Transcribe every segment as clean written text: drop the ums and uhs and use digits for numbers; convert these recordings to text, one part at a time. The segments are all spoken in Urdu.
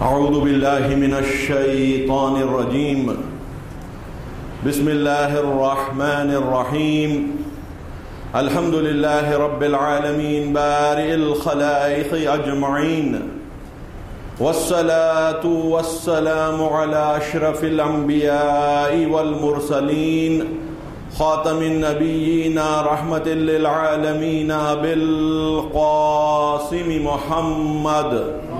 اعوذ باللہ من الشیطان الرجیم بسم اللہ الرحمن الرحیم الحمد للہ رب العالمین بارئ الخلائق اجمعین والصلاة والسلام على اشرف الانبیاء والمرسلین خاتم النبیین رحمت للعالمین بالقاسم محمد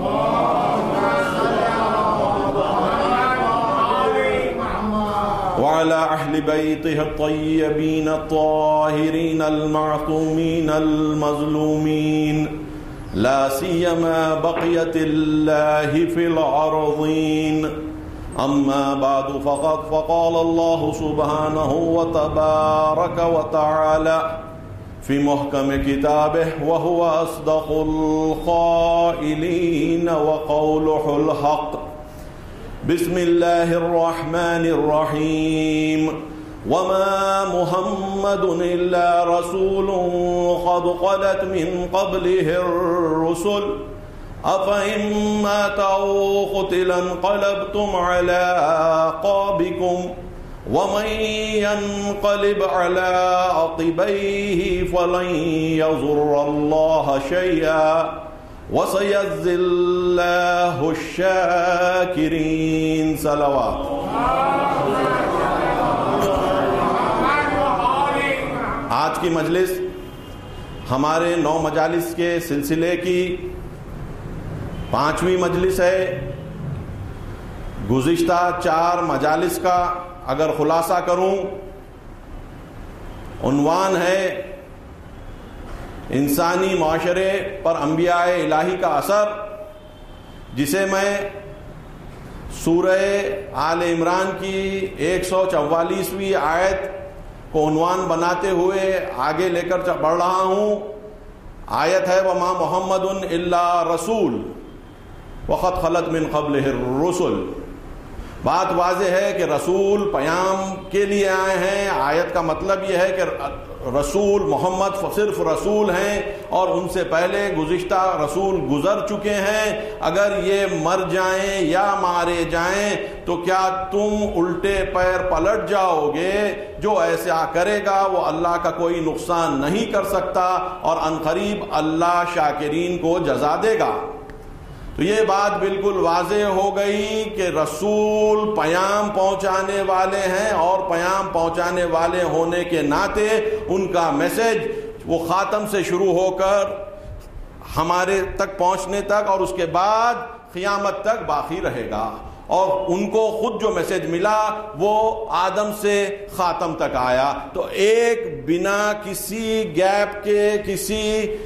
وعلى أهل بيته الطيبين الطاهرين المعصومين المظلومين لا سيما بقية الله في الأرضين أما بعد فقال الله سبحانه وتبارك وتعالى في محكم كتابه وهو أصدق القائلين وقوله الحق بسم الله الرحمن الرحيم وما محمد إلا رسول قد خلت من قبله الرسل أفإن مات أو قتل انقلبتم على أعقابكم ومن ينقلب على عقبيه فلن يضر الله شيئا وَسَيَجْزِي اللَّهُ الشَّاكِرِينَ صلوات. آج کی مجلس ہمارے 9 مجالس کے سلسلے کی 5ویں مجلس ہے. گزشتہ 4 مجالس کا اگر خلاصہ کروں، عنوان ہے انسانی معاشرے پر انبیاء الہی کا اثر، جسے میں سورہ آل عمران کی 144ویں آیت کو عنوان بناتے ہوئے آگے لے کر بڑھ رہا ہوں. آیت ہے وَمَا مُحَمَّدٌ إِلَّا رَسُولٌ وَقَدْ خَلَتْ مِنْ قَبْلِهِ الرُّسُلُ. بات واضح ہے کہ رسول پیام کے لیے آئے ہیں. آیت کا مطلب یہ ہے کہ رسول محمد صرف رسول ہیں اور ان سے پہلے گزشتہ رسول گزر چکے ہیں. اگر یہ مر جائیں یا مارے جائیں تو کیا تم الٹے پیر پلٹ جاؤ گے؟ جو ایسا کرے گا وہ اللہ کا کوئی نقصان نہیں کر سکتا اور عنقریب اللہ شاکرین کو جزا دے گا. تو یہ بات بالکل واضح ہو گئی کہ رسول پیام پہنچانے والے ہیں اور پیام پہنچانے والے ہونے کے ناطے ان کا میسج وہ خاتم سے شروع ہو کر ہمارے تک پہنچنے تک اور اس کے بعد قیامت تک باقی رہے گا. اور ان کو خود جو میسج ملا وہ آدم سے خاتم تک آیا. تو ایک بنا کسی گیپ کے، کسی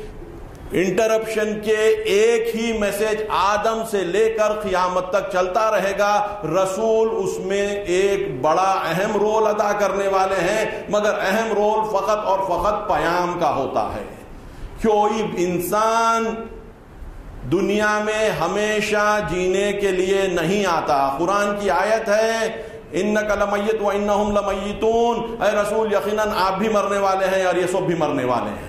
انٹرپشن کے ایک ہی میسج آدم سے لے کر قیامت تک چلتا رہے گا. رسول اس میں ایک بڑا اہم رول ادا کرنے والے ہیں، مگر اہم رول فقط اور فقط پیام کا ہوتا ہے. کوئی انسان دنیا میں ہمیشہ جینے کے لیے نہیں آتا. قرآن کی آیت ہے اِنَّكَ لَمَيِّتٌ وَإِنَّهُمْ لَمَيِّتُونَ. اے رسول یقیناً آپ بھی مرنے والے ہیں اور یہ سب بھی مرنے والے ہیں.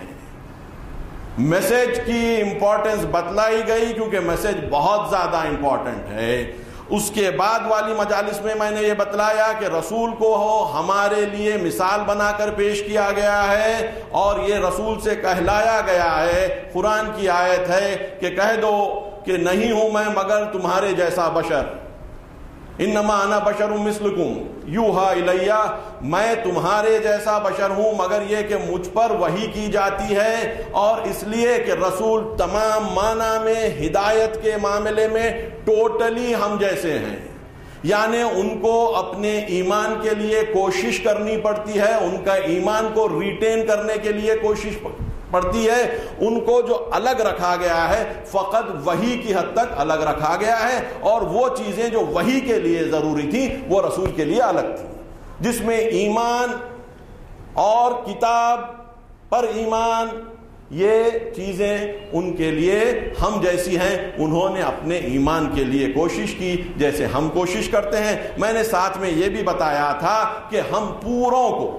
میسج کی امپورٹنس بتلائی گئی کیونکہ میسج بہت زیادہ امپورٹنٹ ہے. اس کے بعد والی مجالس میں میں نے یہ بتلایا کہ رسول کو ہمارے لیے مثال بنا کر پیش کیا گیا ہے اور یہ رسول سے کہلایا گیا ہے. قرآن کی آیت ہے کہ کہہ دو کہ نہیں ہوں میں مگر تمہارے جیسا بشر. انما انا بشر مثلکم یوحی الی. میں تمہارے جیسا بشر ہوں مگر یہ کہ مجھ پر وحی کی جاتی ہے. اور اس لیے کہ رسول تمام معنی میں ہدایت کے معاملے میں ٹوٹلی ہم جیسے ہیں. یعنی ان کو اپنے ایمان کے لیے کوشش کرنی پڑتی ہے، ان کا ایمان کو ریٹین کرنے کے لیے کوشش پڑتی ہے. ان کو جو الگ رکھا گیا ہے فقط وحی کی حد تک الگ رکھا گیا ہے، اور وہ چیزیں جو وحی کے لیے ضروری تھی وہ رسول کے لیے الگ تھی، جس میں ایمان اور کتاب پر ایمان، یہ چیزیں ان کے لیے ہم جیسی ہیں. انہوں نے اپنے ایمان کے لیے کوشش کی جیسے ہم کوشش کرتے ہیں. میں نے ساتھ میں یہ بھی بتایا تھا کہ ہم پوروں کو،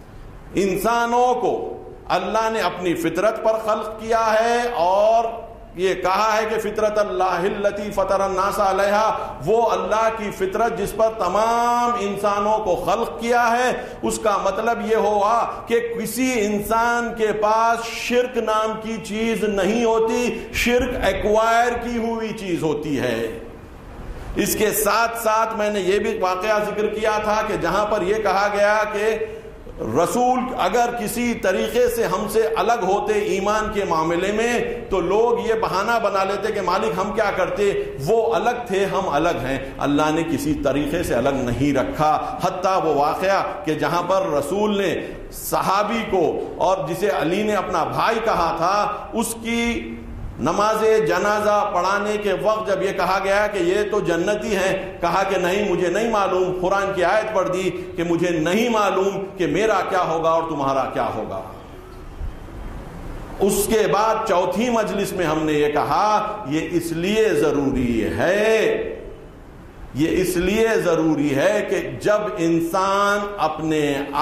انسانوں کو اللہ نے اپنی فطرت پر خلق کیا ہے اور یہ کہا ہے کہ فطرت اللہ التی فطر الناس علیہا، وہ اللہ کی فطرت جس پر تمام انسانوں کو خلق کیا ہے، اس کا مطلب یہ ہوا کہ کسی انسان کے پاس شرک نام کی چیز نہیں ہوتی، شرک ایکوائر کی ہوئی چیز ہوتی ہے۔ اس کے ساتھ ساتھ میں نے یہ بھی واقعہ ذکر کیا تھا کہ جہاں پر یہ کہا گیا کہ رسول اگر کسی طریقے سے ہم سے الگ ہوتے ایمان کے معاملے میں تو لوگ یہ بہانہ بنا لیتے کہ مالک ہم کیا کرتے، وہ الگ تھے ہم الگ ہیں۔ اللہ نے کسی طریقے سے الگ نہیں رکھا، حتیٰ وہ واقعہ کہ جہاں پر رسول نے صحابی کو، اور جسے علی نے اپنا بھائی کہا تھا، اس کی نماز جنازہ پڑھانے کے وقت جب یہ کہا گیا کہ یہ تو جنتی ہیں، کہا کہ نہیں مجھے نہیں معلوم، قرآن کی آیت پڑھ دی کہ مجھے نہیں معلوم کہ میرا کیا ہوگا اور تمہارا کیا ہوگا۔ اس کے بعد چوتھی مجلس میں ہم نے یہ کہا یہ اس لیے ضروری ہے کہ جب انسان اپنے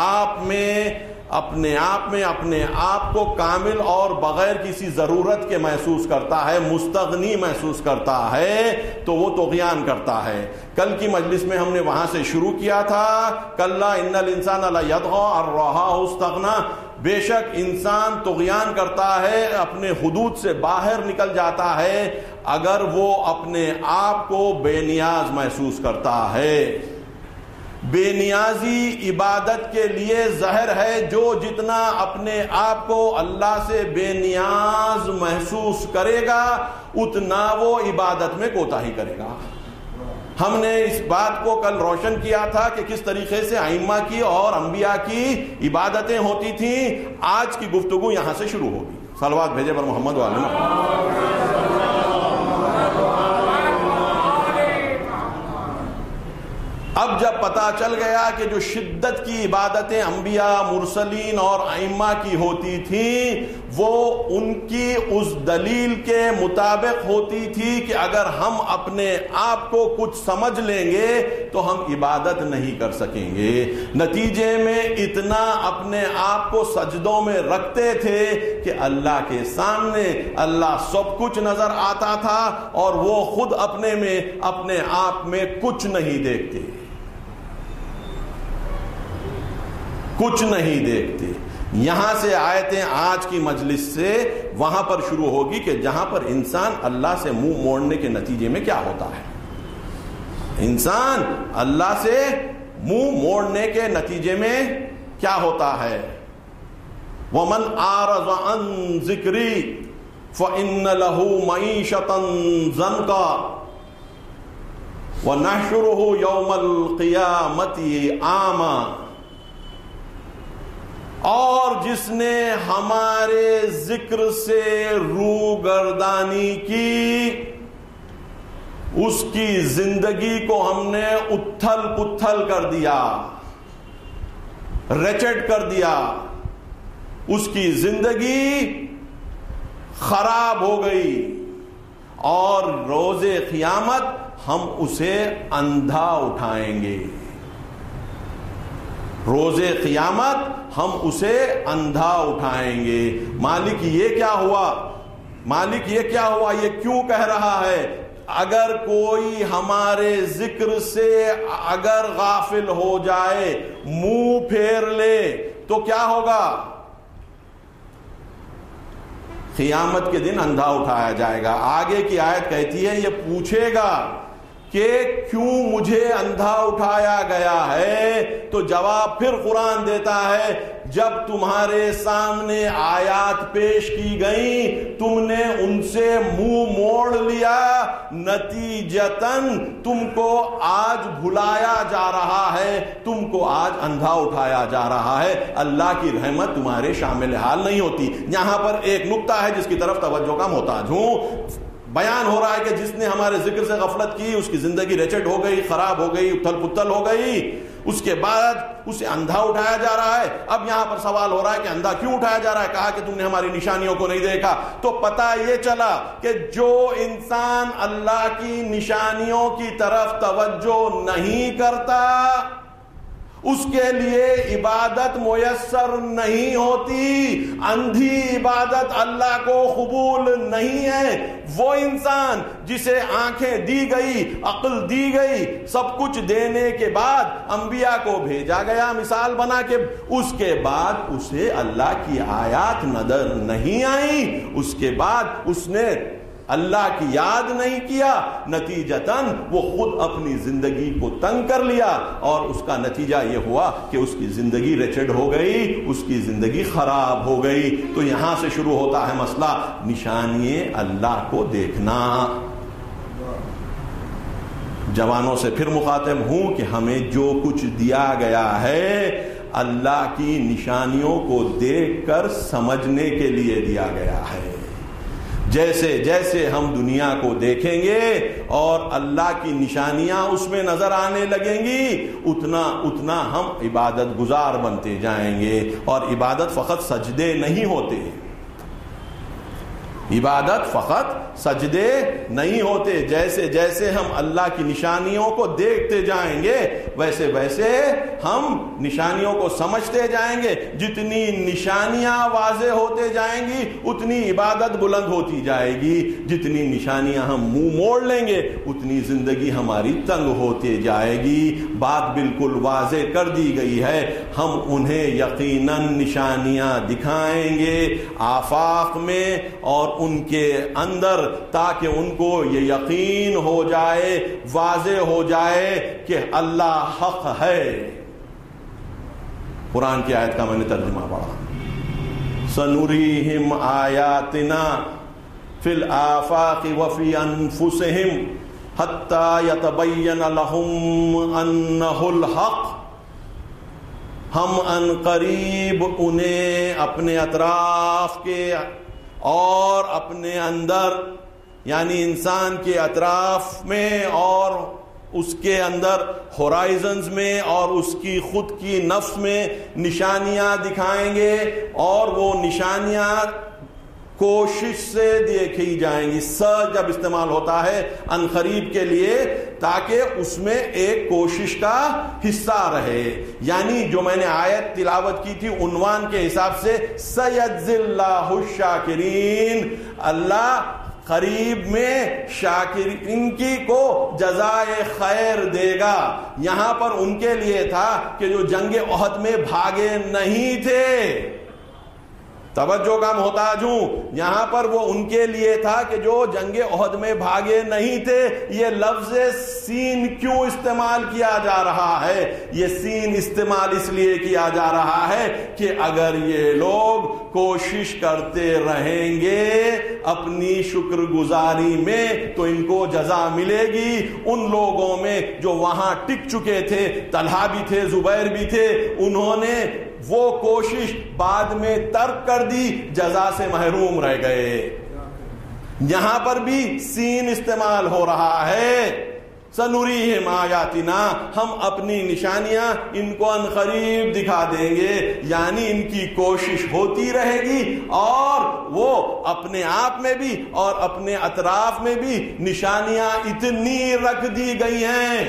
آپ کو کامل اور بغیر کسی ضرورت کے محسوس کرتا ہے، مستغنی محسوس کرتا ہے، تو وہ طغیان کرتا ہے۔ کل کی مجلس میں ہم نے وہاں سے شروع کیا تھا، کلا ان الانسان لیطغی ان رآہ استغنی، بے شک انسان طغیان کرتا ہے، اپنے حدود سے باہر نکل جاتا ہے اگر وہ اپنے آپ کو بے نیاز محسوس کرتا ہے۔ بے نیازی عبادت کے لیے زہر ہے، جو جتنا اپنے آپ کو اللہ سے بے نیاز محسوس کرے گا اتنا وہ عبادت میں کوتاہی کرے گا۔ ہم نے اس بات کو کل روشن کیا تھا کہ کس طریقے سے ائمہ کی اور انبیاء کی عبادتیں ہوتی تھیں۔ آج کی گفتگو یہاں سے شروع ہوگی۔ صلوات بھیجے پر محمد وعلی محمد۔ اب جب پتا چل گیا کہ جو شدت کی عبادتیں انبیاء، مرسلین اور ائمہ کی ہوتی تھیں وہ ان کی اس دلیل کے مطابق ہوتی تھی کہ اگر ہم اپنے آپ کو کچھ سمجھ لیں گے تو ہم عبادت نہیں کر سکیں گے۔ نتیجے میں اتنا اپنے آپ کو سجدوں میں رکھتے تھے کہ اللہ کے سامنے اللہ سب کچھ نظر آتا تھا اور وہ خود اپنے آپ میں کچھ نہیں دیکھتے، کچھ نہیں دیکھتے۔ یہاں سے آیتیں آج کی مجلس سے وہاں پر شروع ہوگی کہ جہاں پر انسان اللہ سے منہ موڑنے کے نتیجے میں کیا ہوتا ہے۔ انسان اللہ سے منہ موڑنے کے نتیجے میں کیا ہوتا ہے۔ وَمَنْ أَعْرَضَ عَنْ ذِكْرِي فَإِنَّ لَهُ مَعِيشَةً ضَنْكًا وَنَحْشُرُهُ يَوْمَ الْقِيَامَةِ أَعْمَى، اور جس نے ہمارے ذکر سے روگردانی کی اس کی زندگی کو ہم نے اتھل پتھل کر دیا، ریچڈ کر دیا، اس کی زندگی خراب ہو گئی، اور روز قیامت ہم اسے اندھا اٹھائیں گے۔ روز قیامت ہم اسے اندھا اٹھائیں گے۔ مالک یہ کیا ہوا؟ مالک یہ کیا ہوا؟ یہ کیوں کہہ رہا ہے؟ اگر کوئی ہمارے ذکر سے اگر غافل ہو جائے، منہ پھیر لے تو کیا ہوگا؟ قیامت کے دن اندھا اٹھایا جائے گا۔ آگے کی آیت کہتی ہے یہ پوچھے گا کہ کیوں مجھے اندھا اٹھایا گیا ہے، تو جواب پھر قرآن دیتا ہے جب تمہارے سامنے آیات پیش کی گئیں تم نے ان سے منہ موڑ لیا، نتیجتاً تم کو آج بھلایا جا رہا ہے، تم کو آج اندھا اٹھایا جا رہا ہے۔ اللہ کی رحمت تمہارے شامل حال نہیں ہوتی۔ یہاں پر ایک نقطہ ہے جس کی طرف توجہ کا محتاج ہوں۔ بیان ہو رہا ہے کہ جس نے ہمارے ذکر سے غفلت کی اس کی زندگی ریچڈ ہو گئی، خراب ہو گئی، اتھل پتھل ہو گئی، اس کے بعد اسے اندھا اٹھایا جا رہا ہے۔ اب یہاں پر سوال ہو رہا ہے کہ اندھا کیوں اٹھایا جا رہا ہے؟ کہا کہ تم نے ہماری نشانیوں کو نہیں دیکھا۔ تو پتہ یہ چلا کہ جو انسان اللہ کی نشانیوں کی طرف توجہ نہیں کرتا اس کے لیے عبادت میسر نہیں ہوتی. اندھی عبادت اللہ کو قبول نہیں ہے. وہ انسان جسے آنکھیں دی گئی، عقل دی گئی، سب کچھ دینے کے بعد انبیاء کو بھیجا گیا مثال بنا کے، اس کے بعد اسے اللہ کی آیات نظر نہیں آئیں، اس کے بعد اس نے اللہ کی یاد نہیں کیا، نتیجتاً وہ خود اپنی زندگی کو تنگ کر لیا، اور اس کا نتیجہ یہ ہوا کہ اس کی زندگی ریچڈ ہو گئی، اس کی زندگی خراب ہو گئی. تو یہاں سے شروع ہوتا ہے مسئلہ نشانی اللہ کو دیکھنا. جوانوں سے پھر مخاطب ہوں کہ ہمیں جو کچھ دیا گیا ہے اللہ کی نشانیوں کو دیکھ کر سمجھنے کے لیے دیا گیا ہے. جیسے جیسے ہم دنیا کو دیکھیں گے اور اللہ کی نشانیاں اس میں نظر آنے لگیں گی، اتنا اتنا ہم عبادت گزار بنتے جائیں گے. اور عبادت فقط سجدے نہیں ہوتے، عبادت فقط سجدے نہیں ہوتے. جیسے جیسے ہم اللہ کی نشانیوں کو دیکھتے جائیں گے ویسے ویسے ہم نشانیوں کو سمجھتے جائیں گے. جتنی نشانیاں واضح ہوتے جائیں گی اتنی عبادت بلند ہوتی جائے گی. جتنی نشانیاں ہم منہ موڑ لیں گے اتنی زندگی ہماری تنگ ہوتے جائے گی. بات بالکل واضح کر دی گئی ہے، ہم انہیں یقیناً نشانیاں دکھائیں گے آفاق میں اور ان کے اندر، تاکہ ان کو یہ یقین ہو جائے، واضح ہو جائے کہ اللہ حق ہے. قرآن کی آیت کا میں نے ترجمہ پڑھا، سنریہم آیاتنا فی الآفاق وفی انفسہم حتی یتبین لہم انہ الحق. ہم ان قریب انہیں اپنے اطراف کے اور اپنے اندر، یعنی انسان کے اطراف میں اور اس کے اندر ہورائزنز میں اور اس کی خود کی نفس میں نشانیاں دکھائیں گے، اور وہ نشانیاں کوشش سے دیکھی جائیں گی. جب استعمال ہوتا ہے ان قریب کے لیے تاکہ اس میں ایک کوشش کا حصہ رہے. یعنی جو میں نے آیت تلاوت کی تھی عنوان کے حساب سے، سیجزی اللہ الشاکرین، اللہ قریب میں شاکرین کی کو جزائے خیر دے گا. یہاں پر ان کے لیے تھا کہ جو جنگ احد میں بھاگے نہیں تھے. توجہ کا محتاج ہوں، یہاں پر وہ ان کے لیے تھا کہ جو جنگ احد میں بھاگے نہیں تھے. یہ لفظ سین کیوں استعمال کیا جا رہا ہے؟ یہ سین استعمال اس لیے کیا جا رہا ہے کہ اگر یہ لوگ کوشش کرتے رہیں گے اپنی شکر گزاری میں تو ان کو جزا ملے گی. ان لوگوں میں جو وہاں ٹک چکے تھے، طلحہ بھی تھے، زبیر بھی تھے، انہوں نے وہ کوشش بعد میں ترک کر دی، جزا سے محروم رہ گئے. یہاں پر بھی سین استعمال ہو رہا ہے. سنریہم آیاتنا، ہم اپنی نشانیاں ان کو ان قریب دکھا دیں گے. یعنی ان کی کوشش ہوتی رہے گی اور وہ اپنے آپ میں بھی اور اپنے اطراف میں بھی نشانیاں اتنی رکھ دی گئی ہیں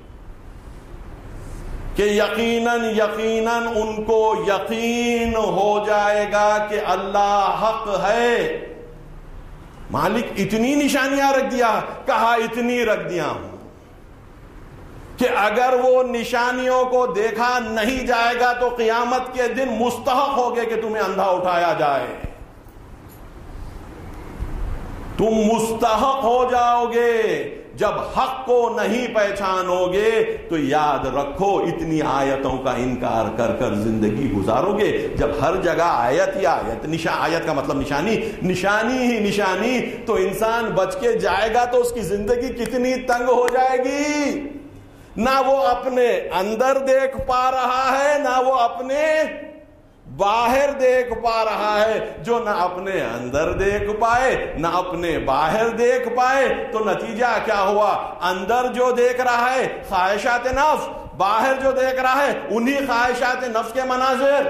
کہ یقیناً ان کو یقین ہو جائے گا کہ اللہ حق ہے. مالک اتنی نشانیاں رکھ دیا، کہا اتنی رکھ دیا ہوں کہ اگر وہ نشانیوں کو دیکھا نہیں جائے گا تو قیامت کے دن مستحق ہوگے کہ تمہیں اندھا اٹھایا جائے. تم مستحق ہو جاؤ گے. جب حق کو نہیں پہچانو گے تو یاد رکھو اتنی آیتوں کا انکار کر کر زندگی گزارو گے. جب ہر جگہ آیت ہی آیت، آیت کا مطلب نشانی ہی نشانی، تو انسان بچ کے جائے گا تو اس کی زندگی کتنی تنگ ہو جائے گی. نہ وہ اپنے اندر دیکھ پا رہا ہے، نہ وہ اپنے باہر دیکھ پا رہا ہے. جو نہ اپنے اندر دیکھ پائے نہ اپنے باہر دیکھ پائے تو نتیجہ کیا ہوا؟ اندر جو دیکھ رہا ہے خواہشات نفس، باہر جو دیکھ رہا ہے انہی خواہشات نفس کے مناظر.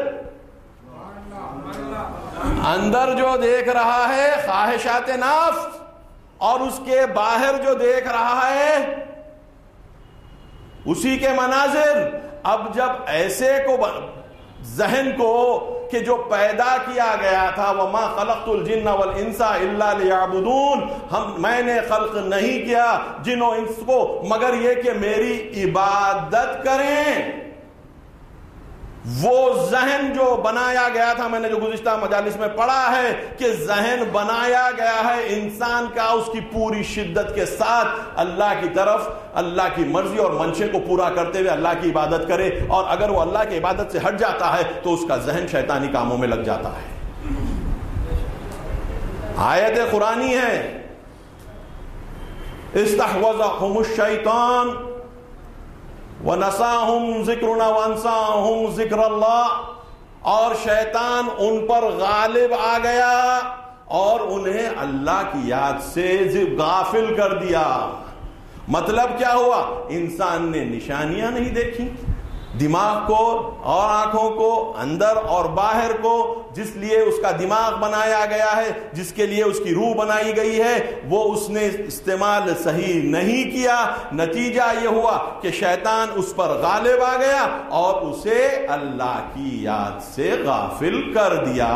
اندر جو دیکھ رہا ہے خواہشات نفس اور اس کے باہر جو دیکھ رہا ہے اسی کے مناظر. اب جب ایسے کو ذہن کو کہ جو پیدا کیا گیا تھا وَمَا خَلَقْتُ الْجِنَّ وَالْإِنسَ إِلَّا لِيَعْبُدُونَ، میں نے خلق نہیں کیا جن و انس کو مگر یہ کہ میری عبادت کریں. وہ ذہن جو بنایا گیا تھا، میں نے جو گزشتہ مجالس میں پڑھا ہے کہ ذہن بنایا گیا ہے انسان کا اس کی پوری شدت کے ساتھ اللہ کی طرف، اللہ کی مرضی اور منشے کو پورا کرتے ہوئے اللہ کی عبادت کرے، اور اگر وہ اللہ کی عبادت سے ہٹ جاتا ہے تو اس کا ذہن شیطانی کاموں میں لگ جاتا ہے. آیت قرآنی ہے استحوذهم الشیطان وَنَسَاهُمْ ذِكْرُنَا وَأَنْسَاهُمْ ذِكْرَ اللَّهِ، اور شیطان ان پر غالب آ گیا اور انہیں اللہ کی یاد سے غافل کر دیا. مطلب کیا ہوا؟ انسان نے نشانیاں نہیں دیکھی، دماغ کو اور آنکھوں کو، اندر اور باہر کو، جس لیے اس کا دماغ بنایا گیا ہے، جس کے لیے اس کی روح بنائی گئی ہے، وہ اس نے استعمال صحیح نہیں کیا. نتیجہ یہ ہوا کہ شیطان اس پر غالب آ گیا اور اسے اللہ کی یاد سے غافل کر دیا.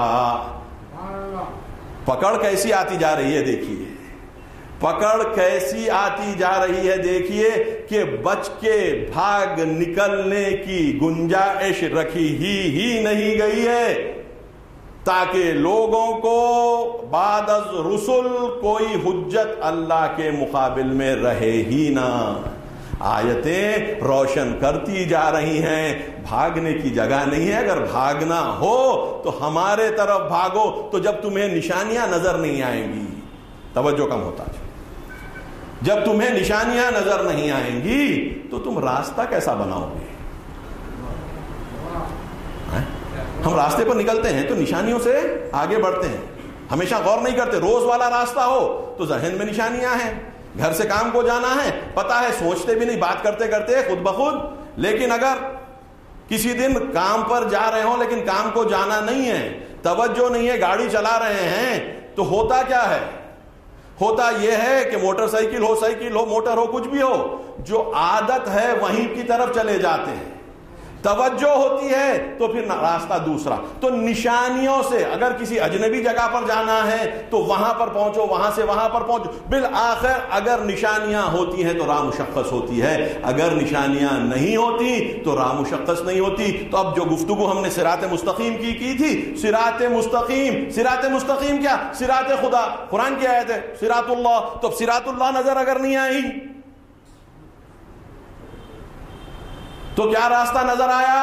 پکڑ کیسی آتی جا رہی ہے دیکھیے، پکڑ کیسی آتی جا رہی ہے دیکھیے کہ بچ کے بھاگ نکلنے کی گنجائش رکھی ہی نہیں گئی ہے، تاکہ لوگوں کو بعد از رسل کوئی حجت اللہ کے مقابل میں رہے ہی نہ. آیتیں روشن کرتی جا رہی ہیں، بھاگنے کی جگہ نہیں ہے. اگر بھاگنا ہو تو ہمارے طرف بھاگو، تو جب تمہیں نشانیاں نظر نہیں آئیں گی، توجہ کم ہوتا ہے، جب تمہیں نشانیاں نظر نہیں آئیں گی تو تم راستہ کیسا بناؤ گے؟ ہم راستے پر نکلتے ہیں تو نشانیوں سے آگے بڑھتے ہیں، ہمیشہ غور نہیں کرتے. روز والا راستہ ہو تو ذہن میں نشانیاں ہیں، گھر سے کام کو جانا ہے پتا ہے، سوچتے بھی نہیں، بات کرتے کرتے خود بخود. لیکن اگر کسی دن کام پر جا رہے ہوں لیکن کام کو جانا نہیں ہے، توجہ نہیں ہے، گاڑی چلا رہے ہیں، تو ہوتا کیا ہے؟ ہوتا یہ ہے کہ موٹر سائیکل ہو، سائیکل ہو، موٹر ہو، کچھ بھی ہو، جو عادت ہے وہیں کی طرف چلے جاتے ہیں. توجہ ہوتی ہے تو پھر راستہ دوسرا. تو نشانیوں سے اگر کسی اجنبی جگہ پر جانا ہے تو وہاں پر پہنچو، وہاں سے وہاں پر پہنچو. بالآخر اگر نشانیاں ہوتی ہیں تو راہ مشخص ہوتی ہے، اگر نشانیاں نہیں ہوتی تو راہ مشخص نہیں ہوتی. تو اب جو گفتگو ہم نے صراط مستقیم کی تھی، صراط مستقیم کیا؟ صراط خدا، قرآن کی آیت ہے، صراط اللہ. تو اب صراط اللہ نظر اگر نہیں آئی تو کیا راستہ نظر آیا؟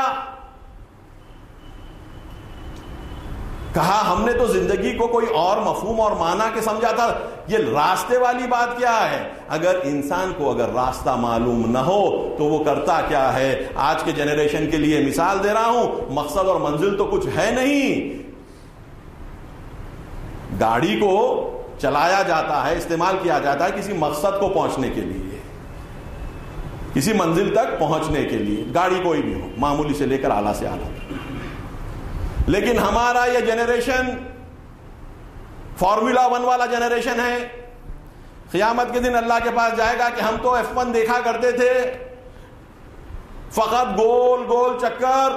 کہا ہم نے تو زندگی کو کوئی اور مفہوم اور معنی کے سمجھا تھا. یہ راستے والی بات کیا ہے؟ اگر انسان کو اگر راستہ معلوم نہ ہو تو وہ کرتا کیا ہے؟ آج کے جنریشن کے لیے مثال دے رہا ہوں، مقصد اور منزل تو کچھ ہے نہیں، گاڑی کو چلایا جاتا ہے، استعمال کیا جاتا ہے کسی مقصد کو پہنچنے کے لیے، کسی منزل تک پہنچنے کے لیے، گاڑی کوئی بھی ہو، معمولی سے لے کر اعلیٰ سے اعلیٰ. لیکن ہمارا یہ جنریشن فارمولا 1 والا جنریشن ہے. قیامت کے دن اللہ کے پاس جائے گا کہ ہم تو F1 دیکھا کرتے تھے، فقط گول گول چکر،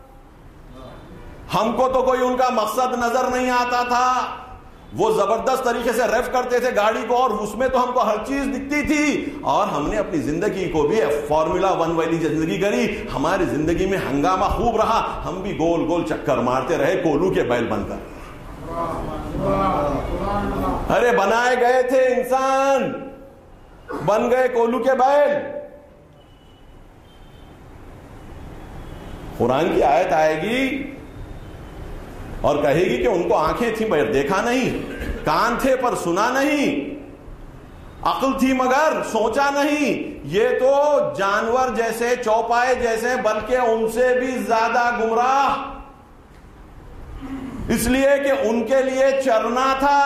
ہم کو تو کوئی ان کا مقصد نظر نہیں آتا تھا. وہ زبردست طریقے سے ریف کرتے تھے گاڑی کو اور اس میں تو ہم کو ہر چیز دکھتی تھی، اور ہم نے اپنی زندگی کو بھی فارمولا 1 والی زندگی کری. ہماری زندگی میں ہنگامہ خوب رہا، ہم بھی گول گول چکر مارتے رہے کولو کے بیل بن کر. ارے بنائے گئے تھے انسان، بن گئے کولو کے بیل. قرآن کی آیت آئے گی اور کہے گی کہ ان کو آنکھیں تھیں پر دیکھا نہیں، کان تھے پر سنا نہیں، عقل تھی مگر سوچا نہیں. یہ تو جانور جیسے، چوپائے جیسے، بلکہ ان سے بھی زیادہ گمراہ، اس لیے کہ ان کے لیے چرنا تھا،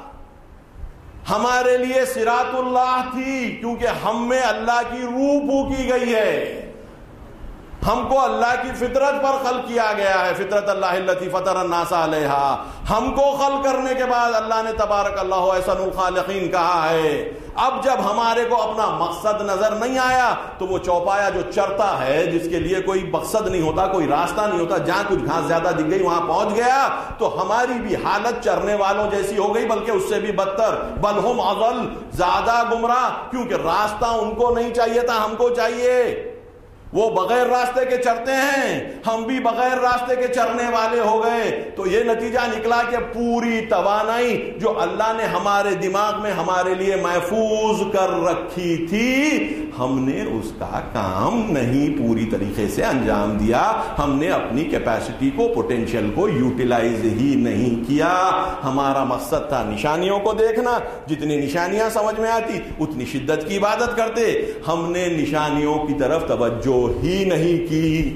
ہمارے لیے صراط اللہ تھی، کیونکہ ہم میں اللہ کی روح پھونکی گئی ہے. ہم کو اللہ کی فطرت پر خلق کیا گیا ہے، فطرت اللہ التی فطر الناس علیہا. ہم کو خلق کرنے کے بعد اللہ نے تبارک اللہ احسن الخالقین کہا ہے. اب جب ہمارے کو اپنا مقصد نظر نہیں آیا تو وہ چوپایا جو چرتا ہے، جس کے لیے کوئی مقصد نہیں ہوتا، کوئی راستہ نہیں ہوتا، جہاں کچھ گھاس زیادہ دکھ گئی وہاں پہنچ گیا، تو ہماری بھی حالت چرنے والوں جیسی ہو گئی، بلکہ اس سے بھی بدتر، بل ہم اضل، زیادہ گمراہ، کیونکہ راستہ ان کو نہیں چاہیے تھا، ہم کو چاہیے۔ وہ بغیر راستے کے چرتے ہیں، ہم بھی بغیر راستے کے چرنے والے ہو گئے۔ تو یہ نتیجہ نکلا کہ پوری توانائی جو اللہ نے ہمارے دماغ میں ہمارے لیے محفوظ کر رکھی تھی، ہم نے اس کا کام نہیں پوری طریقے سے انجام دیا، ہم نے اپنی کیپیسٹی کو، پوٹینشیل کو یوٹیلائز ہی نہیں کیا۔ ہمارا مقصد تھا نشانیوں کو دیکھنا، جتنی نشانیاں سمجھ میں آتی اتنی شدت کی عبادت کرتے، ہم نے نشانیوں کی طرف توجہ ہی نہیں کی،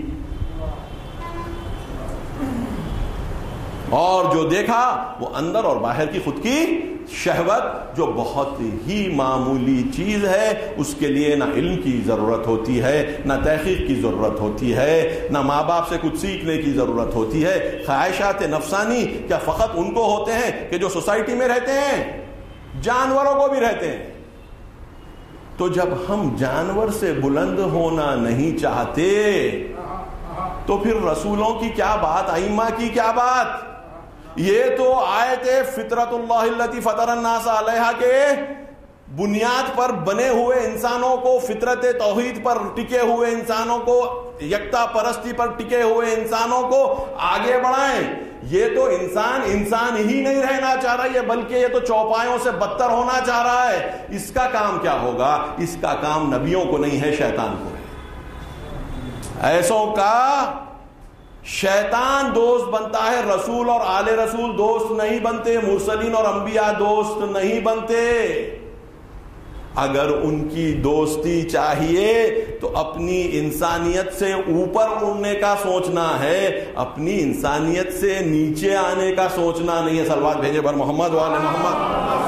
اور جو دیکھا وہ اندر اور باہر کی خود کی شہوت، جو بہت ہی معمولی چیز ہے، اس کے لیے نہ علم کی ضرورت ہوتی ہے، نہ تحقیق کی ضرورت ہوتی ہے، نہ ماں باپ سے کچھ سیکھنے کی ضرورت ہوتی ہے۔ خواہشات نفسانی کیا فقط ان کو ہوتے ہیں کہ جو سوسائٹی میں رہتے ہیں؟ جانوروں کو بھی رہتے ہیں۔ تو جب ہم جانور سے بلند ہونا نہیں چاہتے تو پھر رسولوں کی کیا بات، ائمہ کی کیا بات؟ یہ تو آیت فطرت اللہ التی فطر الناس علیہا کے بنیاد پر بنے ہوئے انسانوں کو، فطرت توحید پر ٹکے ہوئے انسانوں کو، یکتا پرستی پر ٹکے ہوئے انسانوں کو آگے بڑھائیں۔ یہ تو انسان ہی نہیں رہنا چاہ رہا ہے، بلکہ یہ تو چوپایوں سے بدتر ہونا چاہ رہا ہے۔ اس کا کام کیا ہوگا؟ اس کا کام نبیوں کو نہیں ہے، شیطان کو ہے۔ ایسوں کا شیطان دوست بنتا ہے، رسول اور آل رسول دوست نہیں بنتے، مرسلین اور انبیاء دوست نہیں بنتے۔ اگر ان کی دوستی چاہیے تو اپنی انسانیت سے اوپر اڑنے کا سوچنا ہے، اپنی انسانیت سے نیچے آنے کا سوچنا نہیں ہے۔ صلوات بھیجے بر محمد و آل محمد۔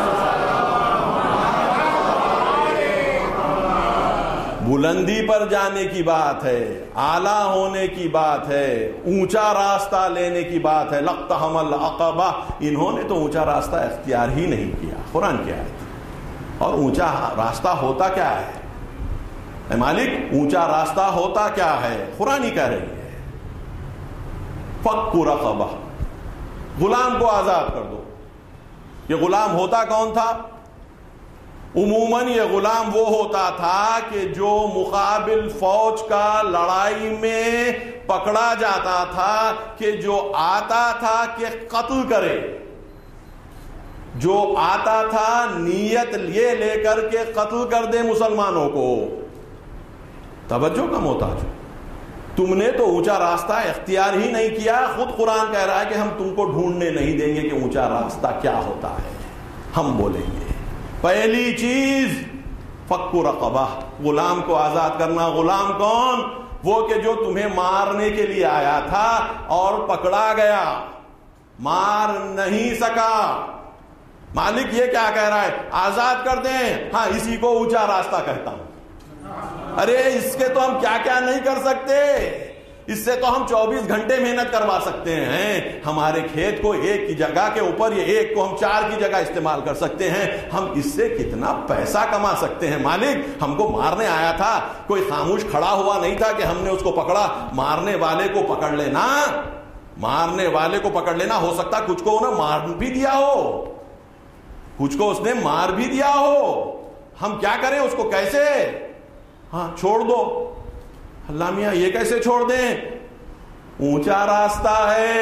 بلندی پر جانے کی بات ہے، اعلیٰ ہونے کی بات ہے، اونچا راستہ لینے کی بات ہے۔ لقتحم العقبہ، انہوں نے تو اونچا راستہ اختیار ہی نہیں کیا۔ قرآن کیا ہے؟ اور اونچا راستہ ہوتا کیا ہے؟ اے مالک، اونچا راستہ ہوتا کیا ہے؟ قرآن ہی کہہ رہی ہے، فک رقبہ، غلام کو آزاد کر دو۔ یہ غلام ہوتا کون تھا؟ عموماً یہ غلام وہ ہوتا تھا کہ جو مقابل فوج کا لڑائی میں پکڑا جاتا تھا، کہ جو آتا تھا کہ قتل کرے، جو آتا تھا نیت یہ لے کر کے قتل کر دے مسلمانوں کو۔ توجہ کا محتاج ہو، تم نے تو اونچا راستہ اختیار ہی نہیں کیا۔ خود قرآن کہہ رہا ہے کہ ہم تم کو ڈھونڈنے نہیں دیں گے کہ اونچا راستہ کیا ہوتا ہے، ہم بولیں گے۔ پہلی چیز فک رقبہ، غلام کو آزاد کرنا۔ غلام کون؟ وہ کہ جو تمہیں مارنے کے لیے آیا تھا اور پکڑا گیا، مار نہیں سکا۔ مالک یہ کیا کہہ رہا ہے؟ آزاد کر دیں۔ ہاں، اسی کو اونچا راستہ کہتا ہوں۔ ارے اس کے تو ہم کیا کیا نہیں کر سکتے، اس سے تو ہم 24 گھنٹے محنت کروا سکتے ہیں۔ ہمارے کھیت کو ایک کی جگہ کے اوپر یہ ایک کو ہم 4 کی جگہ استعمال کر سکتے ہیں۔ ہم اس سے کتنا پیسہ کما سکتے ہیں۔ مالک ہم کو مارنے آیا تھا، کوئی خاموش کھڑا ہوا نہیں تھا کہ ہم نے اس کو پکڑا۔ مارنے والے کو پکڑ لینا، مارنے والے کو پکڑ لینا، ہو سکتا کچھ کو انہیں مار بھی دیا ہو، کچھ کو اس نے مار بھی دیا ہو۔ ہم کیا کریں اس کو؟ کیسے؟ ہاں چھوڑ دو۔ اللہ میاں یہ کیسے چھوڑ دیں؟ اونچا راستہ ہے،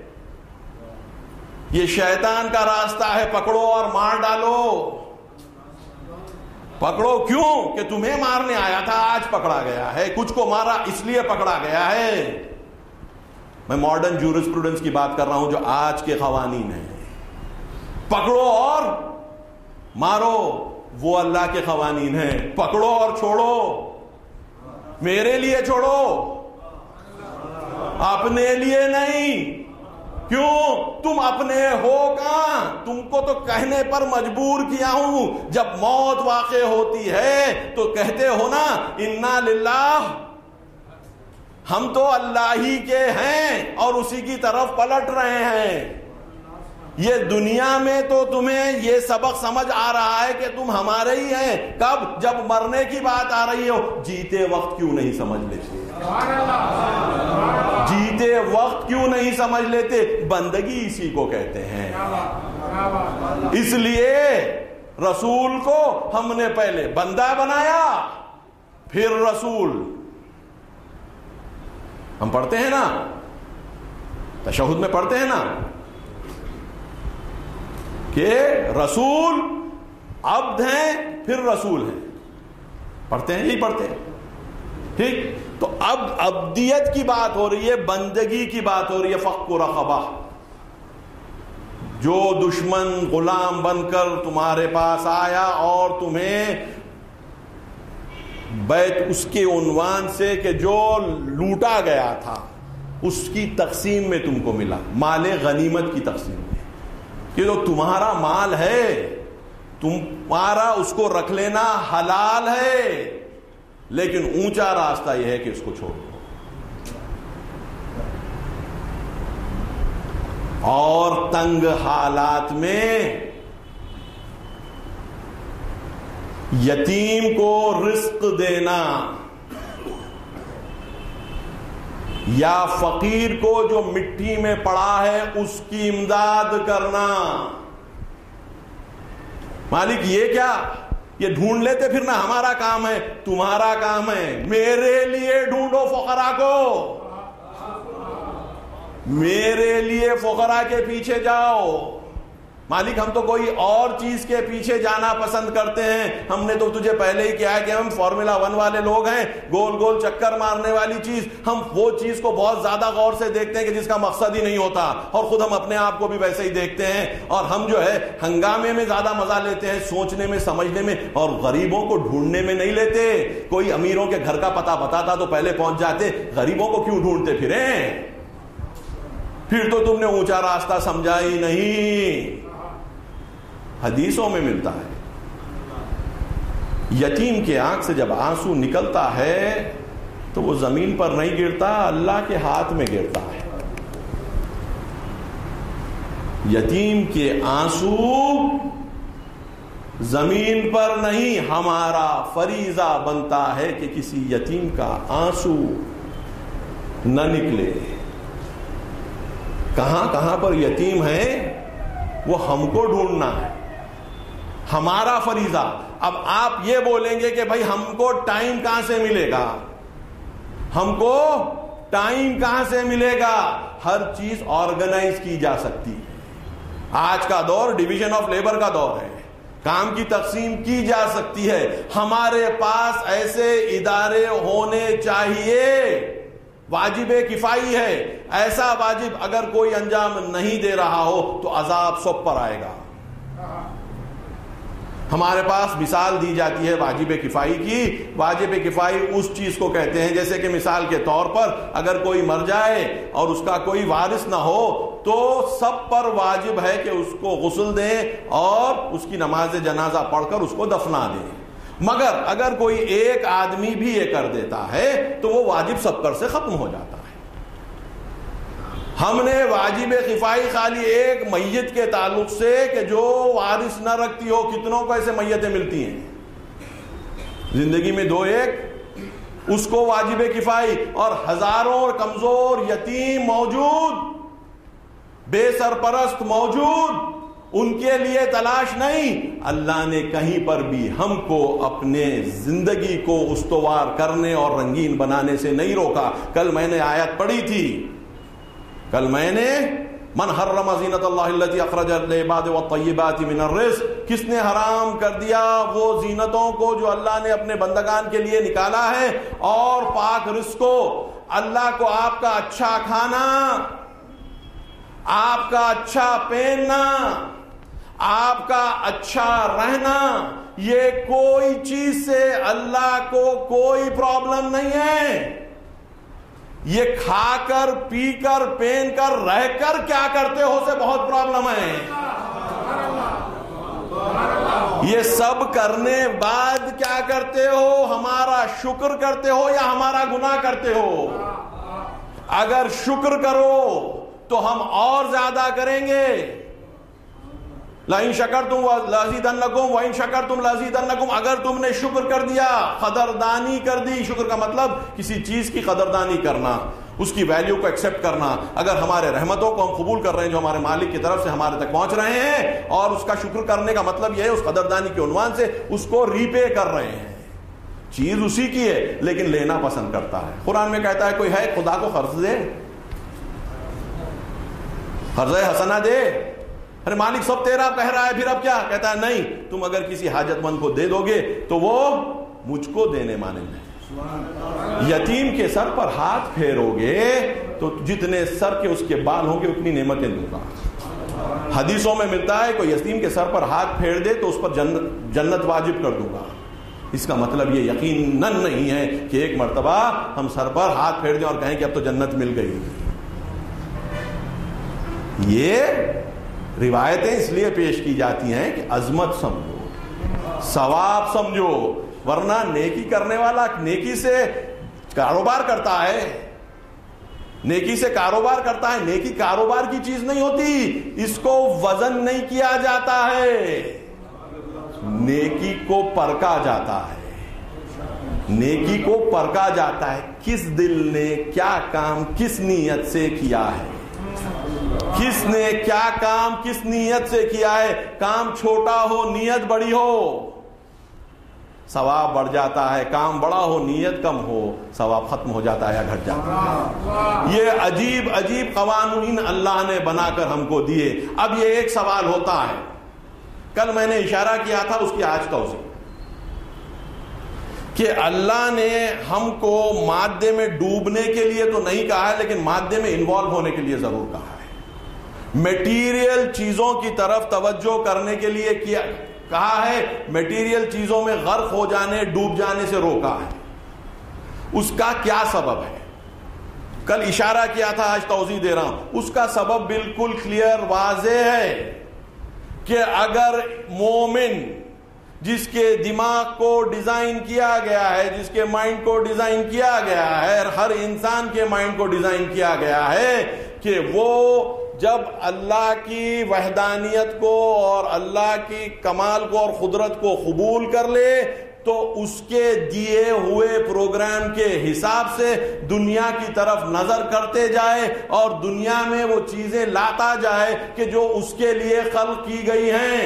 یہ شیطان کا راستہ ہے، پکڑو اور مار ڈالو۔ پکڑو کیوں؟ کہ تمہیں مارنے آیا تھا، آج پکڑا گیا ہے۔ کچھ کو مارا اس لیے پکڑا گیا ہے۔ میں ماڈرن جورسپروڈنس کی بات کر رہا ہوں جو آج کے قوانین ہیں۔ پکڑو اور مارو وہ اللہ کے قوانین ہیں۔ پکڑو اور چھوڑو، میرے لیے چھوڑو، اپنے لیے نہیں۔ کیوں؟ تم اپنے ہو کہاں؟ تم کو تو کہنے پر مجبور کیا ہوں۔ جب موت واقع ہوتی ہے تو کہتے ہو نا انا للہ، ہم تو اللہ ہی کے ہیں اور اسی کی طرف پلٹ رہے ہیں۔ یہ دنیا میں تو تمہیں یہ سبق سمجھ آ رہا ہے کہ تم ہمارے ہی ہیں، کب؟ جب مرنے کی بات آ رہی ہو جیتے وقت کیوں نہیں سمجھ لیتے؟ جیتے وقت کیوں نہیں سمجھ لیتے؟ بندگی اسی کو کہتے ہیں۔ اس لیے رسول کو ہم نے پہلے بندہ بنایا پھر رسول۔ ہم پڑھتے ہیں نا، تشہد میں پڑھتے ہیں نا کہ رسول عبد ہیں پھر رسول ہیں، پڑھتے ہیں، یہی پڑھتے ہیں، ٹھیک؟ تو اب عبدیت کی بات ہو رہی ہے، بندگی کی بات ہو رہی ہے۔ فق رقبہ، جو دشمن غلام بن کر تمہارے پاس آیا اور تمہیں بیت اس کے عنوان سے کہ جو لوٹا گیا تھا اس کی تقسیم میں تم کو ملا، مال غنیمت کی تقسیم میں، کہ جو تمہارا مال ہے تمہارا اس کو رکھ لینا حلال ہے، لیکن اونچا راستہ یہ ہے کہ اس کو چھوڑ دو۔ اور تنگ حالات میں یتیم کو رزق دینا یا فقیر کو جو مٹی میں پڑا ہے اس کی امداد کرنا۔ مالک یہ کیا؟ یہ ڈھونڈ لیتے پھرنا ہمارا کام ہے، تمہارا کام ہے، میرے لیے ڈھونڈو فقراء کو، میرے لیے فقراء کے پیچھے جاؤ۔ مالک ہم تو کوئی اور چیز کے پیچھے جانا پسند کرتے ہیں، ہم نے تو تجھے پہلے ہی کہا ہے کہ ہم فارمولا 1 والے لوگ ہیں، گول گول چکر مارنے والی چیز، ہم وہ چیز کو بہت زیادہ غور سے دیکھتے ہیں کہ جس کا مقصد ہی نہیں ہوتا، اور خود ہم اپنے آپ کو بھی ویسے ہی دیکھتے ہیں، اور ہم جو ہے ہنگامے میں زیادہ مزہ لیتے ہیں، سوچنے میں، سمجھنے میں، اور غریبوں کو ڈھونڈنے میں نہیں لیتے۔ کوئی امیروں کے گھر کا پتہ بتاتا تو پہلے پہنچ جاتے، غریبوں کو کیوں ڈھونڈتے پھریں؟ پھر تو تم نے اونچا راستہ سمجھا ہی نہیں۔ حدیثوں میں ملتا ہے یتیم کے آنکھ سے جب آنسو نکلتا ہے تو وہ زمین پر نہیں گرتا، اللہ کے ہاتھ میں گرتا ہے۔ یتیم کے آنسو زمین پر نہیں، ہمارا فریضہ بنتا ہے کہ کسی یتیم کا آنسو نہ نکلے۔ کہاں کہاں پر یتیم ہے وہ ہم کو ڈھونڈنا ہے، ہمارا فریضہ۔ اب آپ یہ بولیں گے کہ بھائی ہم کو ٹائم کہاں سے ملے گا، ہم کو ٹائم کہاں سے ملے گا؟ ہر چیز آرگنائز کی جا سکتی ہے۔ آج کا دور ڈویژن آف لیبر کا دور ہے، کام کی تقسیم کی جا سکتی ہے۔ ہمارے پاس ایسے ادارے ہونے چاہیے، واجب کفائی ہے، ایسا واجب اگر کوئی انجام نہیں دے رہا ہو تو عذاب سب پر آئے گا۔ ہمارے پاس مثال دی جاتی ہے واجب کفائی کی۔ واجب کفائی اس چیز کو کہتے ہیں جیسے کہ مثال کے طور پر اگر کوئی مر جائے اور اس کا کوئی وارث نہ ہو تو سب پر واجب ہے کہ اس کو غسل دیں اور اس کی نماز جنازہ پڑھ کر اس کو دفنا دیں۔ مگر اگر کوئی ایک آدمی بھی یہ کر دیتا ہے تو وہ واجب سب پر سے ختم ہو جاتا ہے۔ ہم نے واجب کفائی خالی ایک میت کے تعلق سے کہ جو وارث نہ رکھتی ہو، کتنوں کو ایسے میتیں ملتی ہیں زندگی میں، 2-1، اس کو واجب کفائی، اور ہزاروں کمزور یتیم موجود، بے سرپرست موجود، ان کے لیے تلاش نہیں۔ اللہ نے کہیں پر بھی ہم کو اپنے زندگی کو استوار کرنے اور رنگین بنانے سے نہیں روکا۔ کل میں نے آیت پڑھی تھی، کل میں نے من حرم زینت اللہ التی اخرج للعباد والطیبات من الرزق، کس نے حرام کر دیا وہ زینتوں کو جو اللہ نے اپنے بندگان کے لیے نکالا ہے، اور پاک رزق کو۔ اللہ کو آپ کا اچھا کھانا، آپ کا اچھا پہننا، آپ کا اچھا رہنا، یہ کوئی چیز سے اللہ کو کوئی پرابلم نہیں ہے۔ یہ کھا کر، پی کر، پہن کر، رہ کر کیا کرتے ہو سے بہت پرابلم ہے۔ یہ سب کرنے بعد کیا کرتے ہو؟ ہمارا شکر کرتے ہو یا ہمارا گناہ کرتے ہو؟ اگر شکر کرو تو ہم اور زیادہ کریں گے، لَإِن شَكَرْتُمْ لَأَزِيدَنَّكُمْ وَإِن شَكَرْتُمْ لَأَزِيدَنَّكُمْ. اگر تم نے شکر کر دیا، قدردانی کر دی. شکر کا مطلب کسی چیز کی قدردانی کرنا، اس کی ویلیو کو ایکسیپٹ کرنا. اگر ہمارے رحمتوں کو ہم قبول کر رہے ہیں جو ہمارے مالک کی طرف سے ہمارے تک پہنچ رہے ہیں، اور اس کا شکر کرنے کا مطلب یہ ہے اس قدردانی کے عنوان سے اس کو ریپے کر رہے ہیں. چیز اسی کی ہے لیکن لینا پسند کرتا ہے. قرآن میں کہتا ہے کوئی ہے خدا کو قرض دے، قرض حسنہ دے. ارے مالک سب تیرا کہہ رہا ہے، پھر اب کیا کہتا ہے؟ نہیں، تم اگر کسی حاجت مند کو دے دو گے تو وہ مجھ کو دینے مانند ہے. یتیم کے سر پر ہاتھ پھیرو گے تو جتنے سر کے اس کے بال ہوں گے اتنی نعمتیں دوں گا. حدیثوں میں ملتا ہے کوئی یتیم کے سر پر ہاتھ پھیر دے تو اس پر جنت واجب کر دوں گا. اس کا مطلب یہ یقیناً نہیں ہے کہ ایک مرتبہ ہم سر پر ہاتھ پھیر دیں اور کہیں کہ اب تو جنت مل گئی. یہ روایتیں اس لیے پیش کی جاتی ہیں کہ عظمت سمجھو، ثواب سمجھو. ورنہ نیکی کرنے والا نیکی سے کاروبار کرتا ہے، نیکی سے کاروبار کرتا ہے. نیکی کاروبار کی چیز نہیں ہوتی، اس کو وزن نہیں کیا جاتا ہے، نیکی کو پرکھا جاتا ہے. نیکی کو پرکھا جاتا ہے کس دل نے کیا کام کس نیت سے کیا ہے، کس نے کیا کام کس نیت سے کیا ہے. کام چھوٹا ہو نیت بڑی ہو ثواب بڑھ جاتا ہے، کام بڑا ہو نیت کم ہو ثواب ختم ہو جاتا ہے یا گھٹ جاتا ہے. یہ عجیب عجیب قوانین اللہ نے بنا کر ہم کو دیے. اب یہ ایک سوال ہوتا ہے، کل میں نے اشارہ کیا تھا اس کی آج توضیح، کہ اللہ نے ہم کو مادے میں ڈوبنے کے لیے تو نہیں کہا ہے لیکن مادے میں انوالو ہونے کے لیے ضرور کہا ہے. میٹیریل چیزوں کی طرف توجہ کرنے کے لیے کہا ہے، میٹیریل چیزوں میں غرق ہو جانے ڈوب جانے سے روکا ہے. اس کا کیا سبب ہے؟ کل اشارہ کیا تھا، آج توضیح دے رہا ہوں. اس کا سبب بالکل کلیئر واضح ہے کہ اگر مومن جس کے دماغ کو ڈیزائن کیا گیا ہے، جس کے مائنڈ کو ڈیزائن کیا گیا ہے، ہر انسان کے مائنڈ کو ڈیزائن کیا گیا ہے کہ وہ جب اللہ کی وحدانیت کو اور اللہ کی کمال کو اور قدرت کو قبول کر لے تو اس کے دیے ہوئے پروگرام کے حساب سے دنیا کی طرف نظر کرتے جائے اور دنیا میں وہ چیزیں لاتا جائے کہ جو اس کے لیے خلق کی گئی ہیں.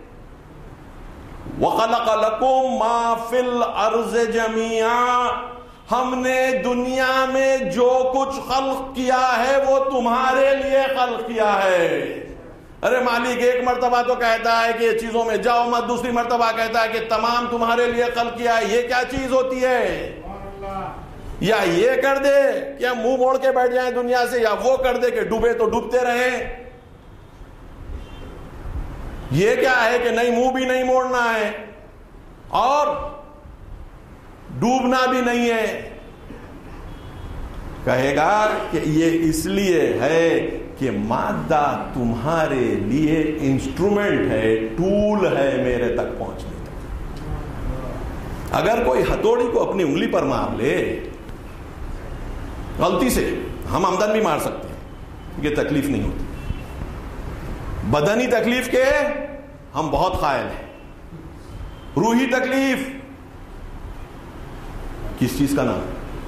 وَخَلَقَ لَكُم مَّا فِي الْأَرْضِ جَمِيعًا. ہم نے دنیا میں جو کچھ خلق کیا ہے وہ تمہارے لیے خلق کیا ہے. ارے مالک ایک مرتبہ تو کہتا ہے کہ چیزوں میں جاؤ مت، دوسری مرتبہ کہتا ہے کہ تمام تمہارے لیے خلق کیا ہے. یہ کیا چیز ہوتی ہے؟ یا یہ کر دے کہ ہم منہ موڑ کے بیٹھ جائیں دنیا سے، یا وہ کر دے کہ ڈوبے تو ڈوبتے رہیں. یہ کیا ہے کہ نہیں منہ بھی نہیں موڑنا ہے اور ڈوبنا بھی نہیں ہے. کہے گا کہ یہ اس لیے ہے کہ مادہ تمہارے لیے انسٹرومنٹ ہے، ٹول ہے میرے تک پہنچنے کا. اگر کوئی ہتھوڑی کو اپنی انگلی پر مار لے غلطی سے، ہم آمدن بھی مار سکتے ہیں، یہ تکلیف نہیں ہوتی. بدنی تکلیف کے ہم بہت قائل ہیں. روحی تکلیف کس چیز کا نام؟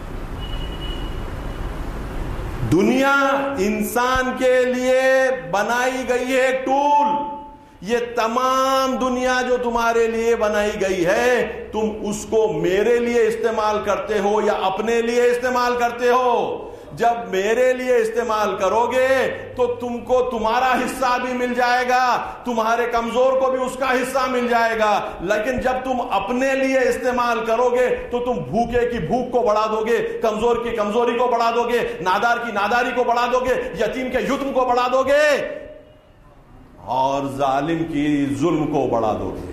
دنیا انسان کے لیے بنائی گئی ہے ایک ٹول. یہ تمام دنیا جو تمہارے لیے بنائی گئی ہے تم اس کو میرے لیے استعمال کرتے ہو یا اپنے لیے استعمال کرتے ہو. جب میرے لیے استعمال کرو گے تو تم کو تمہارا حصہ بھی مل جائے گا، تمہارے کمزور کو بھی اس کا حصہ مل جائے گا. لیکن جب تم اپنے لیے استعمال کرو گے تو تم بھوکے کی بھوک کو بڑھا دو گے، کمزور کی کمزوری کو بڑھا دو گے، نادار کی ناداری کو بڑھا دو گے، یتیم کے یتم کو بڑھا دو گے اور ظالم کی ظلم کو بڑھا دو گے.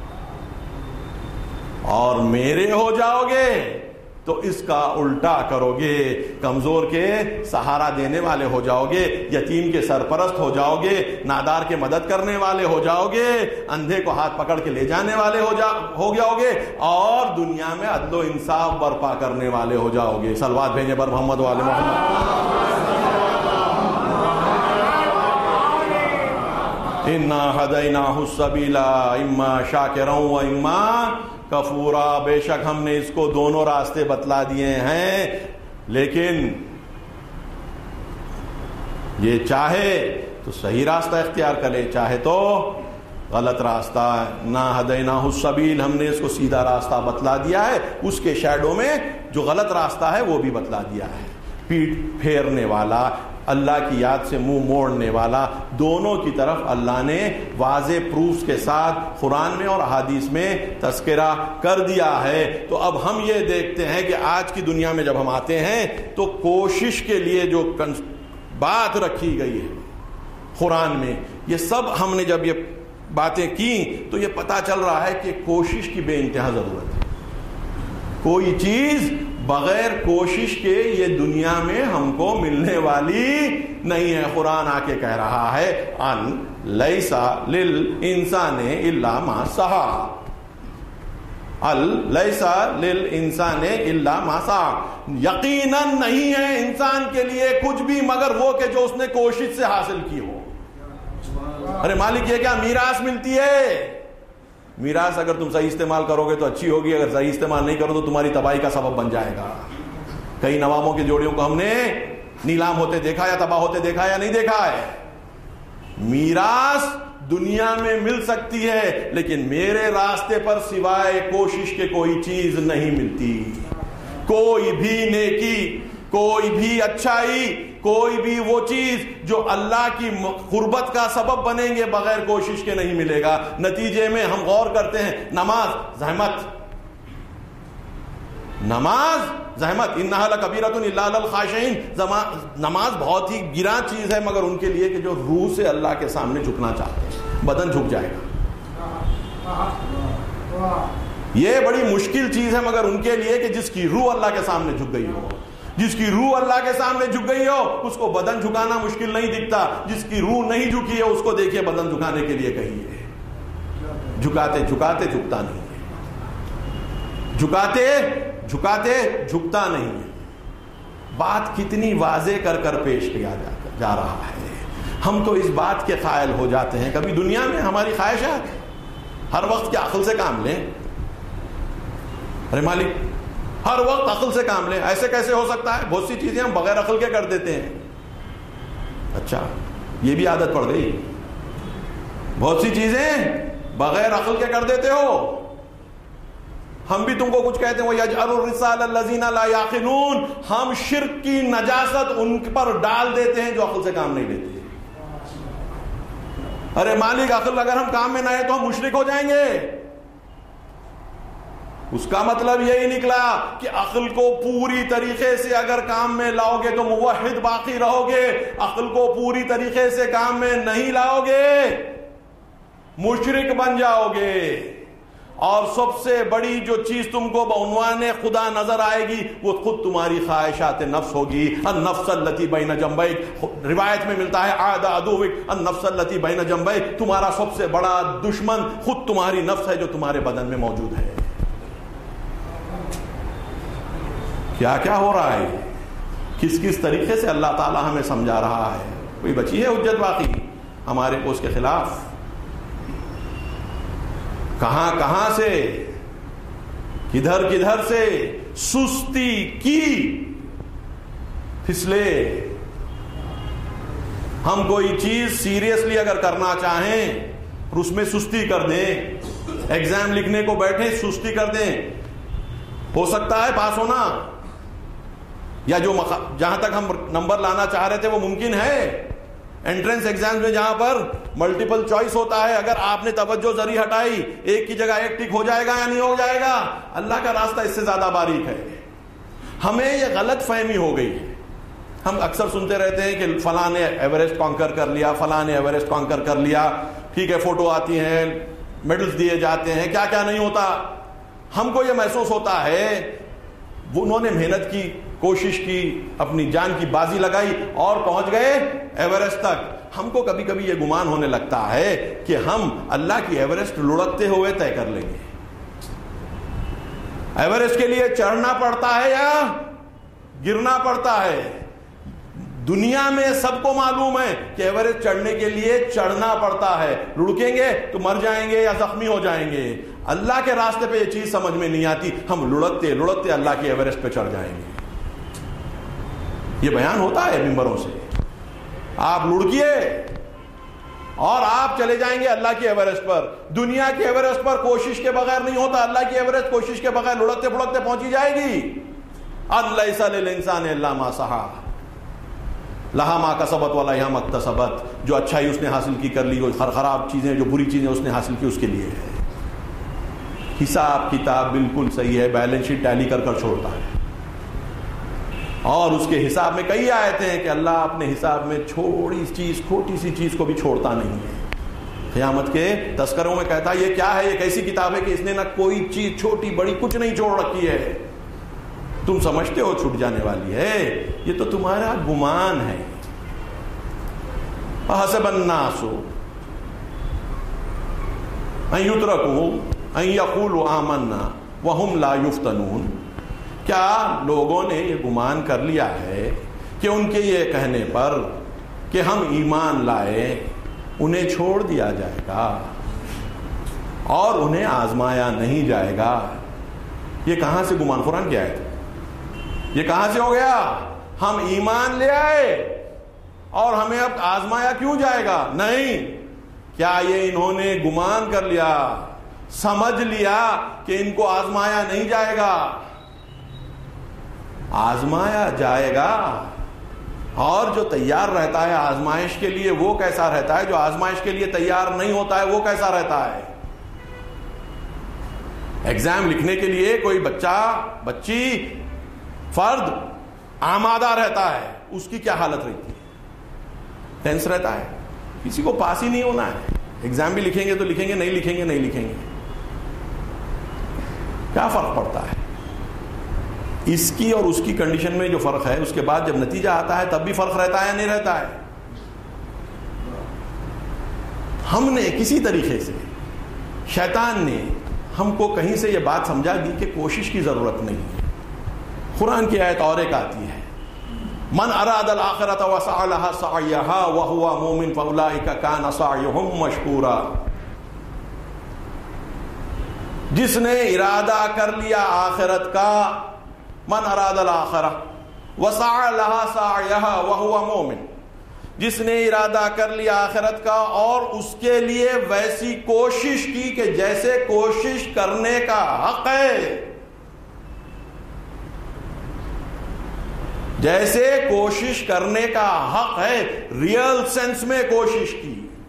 اور میرے ہو جاؤ گے تو اس کا الٹا کرو گے، کمزور کے سہارا دینے والے ہو جاؤ گے، یتیم کے سرپرست ہو جاؤ گے، نادار کے مدد کرنے والے ہو جاؤ گے، اندھے کو ہاتھ پکڑ کے لے جانے والے ہو جاؤ گے اور دنیا میں عدل و انصاف برپا کرنے والے ہو جاؤ گے. صلوات بھیجیں بر محمد والے محمد. انا ہدیناہ السبیل اما شاکرا و اما کفورا، بے شک ہم نے اس کو دونوں راستے بتلا دیے ہیں، لیکن یہ چاہے تو صحیح راستہ اختیار کرے، چاہے تو غلط راستہ۔ نا ہدیناہ السبیل، ہم نے اس کو سیدھا راستہ بتلا دیا ہے، اس کے شیڈو میں جو غلط راستہ ہے وہ بھی بتلا دیا ہے۔ پیٹ پھیرنے والا، اللہ کی یاد سے منہ موڑنے والا، دونوں کی طرف اللہ نے واضح پروفز کے ساتھ قرآن میں اور احادیث میں تذکرہ کر دیا ہے۔ تو اب ہم یہ دیکھتے ہیں کہ آج کی دنیا میں جب ہم آتے ہیں تو کوشش کے لیے جو بات رکھی گئی ہے قرآن میں، یہ سب ہم نے جب یہ باتیں کی تو یہ پتہ چل رہا ہے کہ کوشش کی بے انتہا ضرورت ہے۔ کوئی چیز بغیر کوشش کے یہ دنیا میں ہم کو ملنے والی نہیں ہے۔ قرآن آ کے کہہ رہا ہے ان لیس للانسان الا ما سعی، لیس للانسان الا ما سعی، یقیناً نہیں ہے انسان کے لیے کچھ بھی مگر وہ کہ جو اس نے کوشش سے حاصل کی ہو۔ ارے مالک یہ کیا میراث ملتی ہے؟ میراث اگر تم صحیح استعمال کرو گے تو اچھی ہوگی، اگر صحیح استعمال نہیں کرو تو تمہاری تباہی کا سبب بن جائے گا۔ کئی نواموں کی جوڑیوں کو ہم نے نیلام ہوتے دیکھا یا تباہ ہوتے دیکھا یا نہیں دیکھا ہے۔ میراث دنیا میں مل سکتی ہے لیکن میرے راستے پر سوائے کوشش کے کوئی چیز نہیں ملتی۔ کوئی بھی نیکی، کوئی بھی اچھائی، کوئی بھی وہ چیز جو اللہ کی قربت کا سبب بنیں گے بغیر کوشش کے نہیں ملے گا۔ نتیجے میں ہم غور کرتے ہیں، نماز زحمت، نماز زحمت، انہا لکبیرۃ الا علی الخاشعین، نماز بہت ہی گراں چیز ہے مگر ان کے لیے کہ جو روح سے اللہ کے سامنے جھکنا چاہتے ہیں، بدن جھک جائے گا۔ یہ بڑی مشکل چیز ہے مگر ان کے لیے کہ جس کی روح اللہ کے سامنے جھک گئی ہو، جس کی روح اللہ کے سامنے جھک گئی ہو اس کو بدن جھکانا مشکل نہیں دکھتا، جس کی روح نہیں جھکی ہے اس کو دیکھیے بدن جھکانے کے لیے کہیے، جھکاتے جھکاتے جھکتا نہیں ہے، جھکاتے جھکاتے جھکتا نہیں ہے۔ بات کتنی واضح کر کر پیش کیا جا رہا ہے۔ ہم تو اس بات کے قائل ہو جاتے ہیں، کبھی دنیا میں ہماری خواہشات ہر وقت کیا عقل سے کام لیں؟ ارے مالک ہر وقت عقل سے کام لیں، ایسے کیسے ہو سکتا ہے؟ بہت سی چیزیں ہم بغیر عقل کے کر دیتے ہیں۔ اچھا یہ بھی عادت پڑ گئی، بہت سی چیزیں بغیر عقل کے کر دیتے ہو۔ ہم بھی تم کو کچھ کہتے ہیں وَيَجْعَلُ الرِّسَالَ الَّذِينَ لَا يَعْقِلُونَ، ہم شرک کی نجاست ان پر ڈال دیتے ہیں جو عقل سے کام نہیں لیتے۔ ارے مالک عقل اگر ہم کام میں نہ آئے تو ہم مشرک ہو جائیں گے۔ اس کا مطلب یہی نکلا کہ عقل کو پوری طریقے سے اگر کام میں لاؤ گے تو موحد باقی رہو گے، عقل کو پوری طریقے سے کام میں نہیں لاؤ گے مشرک بن جاؤ گے۔ اور سب سے بڑی جو چیز تم کو بعنوان خدا نظر آئے گی وہ خود تمہاری خواہشات نفس ہوگی۔ النفس التی بین جنبیک، روایت میں ملتا ہے عاد عدوک النفس التی بین جنبیک، تمہارا سب سے بڑا دشمن خود تمہاری نفس ہے جو تمہارے بدن میں موجود ہے۔ کیا کیا ہو رہا ہے، کس کس طریقے سے اللہ تعالی ہمیں سمجھا رہا ہے؟ کوئی بچی ہے حجت باقی ہمارے کو اس کے خلاف؟ کہاں کہاں سے، کدھر کدھر سے سستی کی پھسلے۔ ہم کوئی چیز سیریسلی اگر کرنا چاہیں اور اس میں سستی کر دیں، ایگزام لکھنے کو بیٹھے سستی کر دیں، ہو سکتا ہے پاس ہونا، یا جو جہاں تک ہم نمبر لانا چاہ رہے تھے وہ ممکن ہے۔ انٹرنس ایگزام میں جہاں پر ملٹیپل چوائس ہوتا ہے، اگر آپ نے توجہ ذری ہٹائی ایک کی جگہ ایک ٹک ہو جائے گا یا نہیں ہو جائے گا؟ اللہ کا راستہ اس سے زیادہ باریک ہے۔ ہمیں یہ غلط فہمی ہو گئی ہے۔ ہم اکثر سنتے رہتے ہیں کہ فلاں نے ایوریسٹ کانکر کر لیا، فلاں نے ایوریسٹ کانکر کر لیا، ٹھیک ہے، فوٹو آتی ہیں، میڈلز دیے جاتے ہیں، کیا کیا نہیں ہوتا۔ ہم کو یہ محسوس ہوتا ہے وہ انہوں نے محنت کی، کوشش کی، اپنی جان کی بازی لگائی اور پہنچ گئے ایوریسٹ تک۔ ہم کو کبھی کبھی یہ گمان ہونے لگتا ہے کہ ہم اللہ کی ایوریسٹ لڑکتے ہوئے طے کر لیں گے۔ ایوریسٹ کے لیے چڑھنا پڑتا ہے یا گرنا پڑتا ہے؟ دنیا میں سب کو معلوم ہے کہ ایوریسٹ چڑھنے کے لیے چڑھنا پڑتا ہے، لڑکیں گے تو مر جائیں گے یا زخمی ہو جائیں گے. اللہ کے راستے پہ یہ چیز سمجھ میں نہیں آتی، ہم لڑکتے لڑکتے اللہ کے ایوریسٹ پہ چڑھ جائیں گے. یہ بیان ہوتا ہے ممبروں سے، آپ لڑکیے اور آپ چلے جائیں گے اللہ کی ایوریسٹ پر. دنیا کی ایوریسٹ پر کوشش کے بغیر نہیں ہوتا، اللہ کی ایوریسٹ کوشش کے بغیر لڑکتے پھڑکتے پہنچی جائے گی. لیس للانسان الا ما سعی لہا ما کسبت وعلیہا ما اکتسبت. جو اچھائی اس نے حاصل کی کر لی، جو خراب چیزیں جو بری چیزیں اس نے حاصل کی اس کے لیے ہے. حساب کتاب بالکل صحیح ہے، بیلنس شیٹ ٹیلی کر کر چھوڑتا ہے. اور اس کے حساب میں کئی آیتیں ہیں کہ اللہ اپنے حساب میں چھوٹی سی چیز کو بھی چھوڑتا نہیں ہے. قیامت کے تذکروں میں کہتا ہے یہ کیا ہے، یہ کیسی کتاب ہے کہ اس نے نہ کوئی چیز چھوٹی بڑی کچھ نہیں چھوڑ رکھی ہے. تم سمجھتے ہو چھوٹ جانے والی ہے، یہ تو تمہارا گمان ہے. حسب الناس ان یترکوا ان یقولوا آمنا وهم لا یفتنون. کیا لوگوں نے یہ گمان کر لیا ہے کہ ان کے یہ کہنے پر کہ ہم ایمان لائے انہیں چھوڑ دیا جائے گا اور انہیں آزمایا نہیں جائے گا؟ یہ کہاں سے گمان؟ قرآن کی آیت ہے. یہ کہاں سے ہو گیا؟ ہم ایمان لے آئے اور ہمیں اب آزمایا کیوں جائے گا؟ نہیں. کیا یہ انہوں نے گمان کر لیا، سمجھ لیا کہ ان کو آزمایا نہیں جائے گا؟ آزمایا جائے گا. اور جو تیار رہتا ہے آزمائش کے لیے وہ کیسا رہتا ہے؟ جو آزمائش کے لیے تیار نہیں ہوتا ہے وہ کیسا رہتا ہے؟ ایگزام لکھنے کے لیے کوئی بچہ بچی فرد آمادہ رہتا ہے، اس کی کیا حالت رہتی ہے؟ ٹینس رہتا ہے. کسی کو پاس ہی نہیں ہونا ہے. ایگزام بھی لکھیں گے تو لکھیں گے، نہیں لکھیں گے نہیں لکھیں گے. کیا فرق پڑتا ہے؟ اس کی اور اس کی کنڈیشن میں جو فرق ہے، اس کے بعد جب نتیجہ آتا ہے تب بھی فرق رہتا ہے یا نہیں رہتا ہے؟ ہم نے کسی طریقے سے، شیطان نے ہم کو کہیں سے یہ بات سمجھا دی کہ کوشش کی ضرورت نہیں ہے. قرآن کی آیت اور ایک آتی ہے، من اراد الآخرۃ وسعى لها سعيها وهو مؤمن فاولئک کان سعیهم مشکورا. جس نے ارادہ کر لیا آخرت کا، من اراد الآخرہ وسعى لها سعيها وهو مؤمن، جس نے ارادہ کر لیا آخرت کا اور اس کے لیے ویسی کوشش کی کہ جیسے کوشش کرنے کا حق ہے، جیسے کوشش کرنے کا حق ہے، ریئل سینس میں کوشش کی،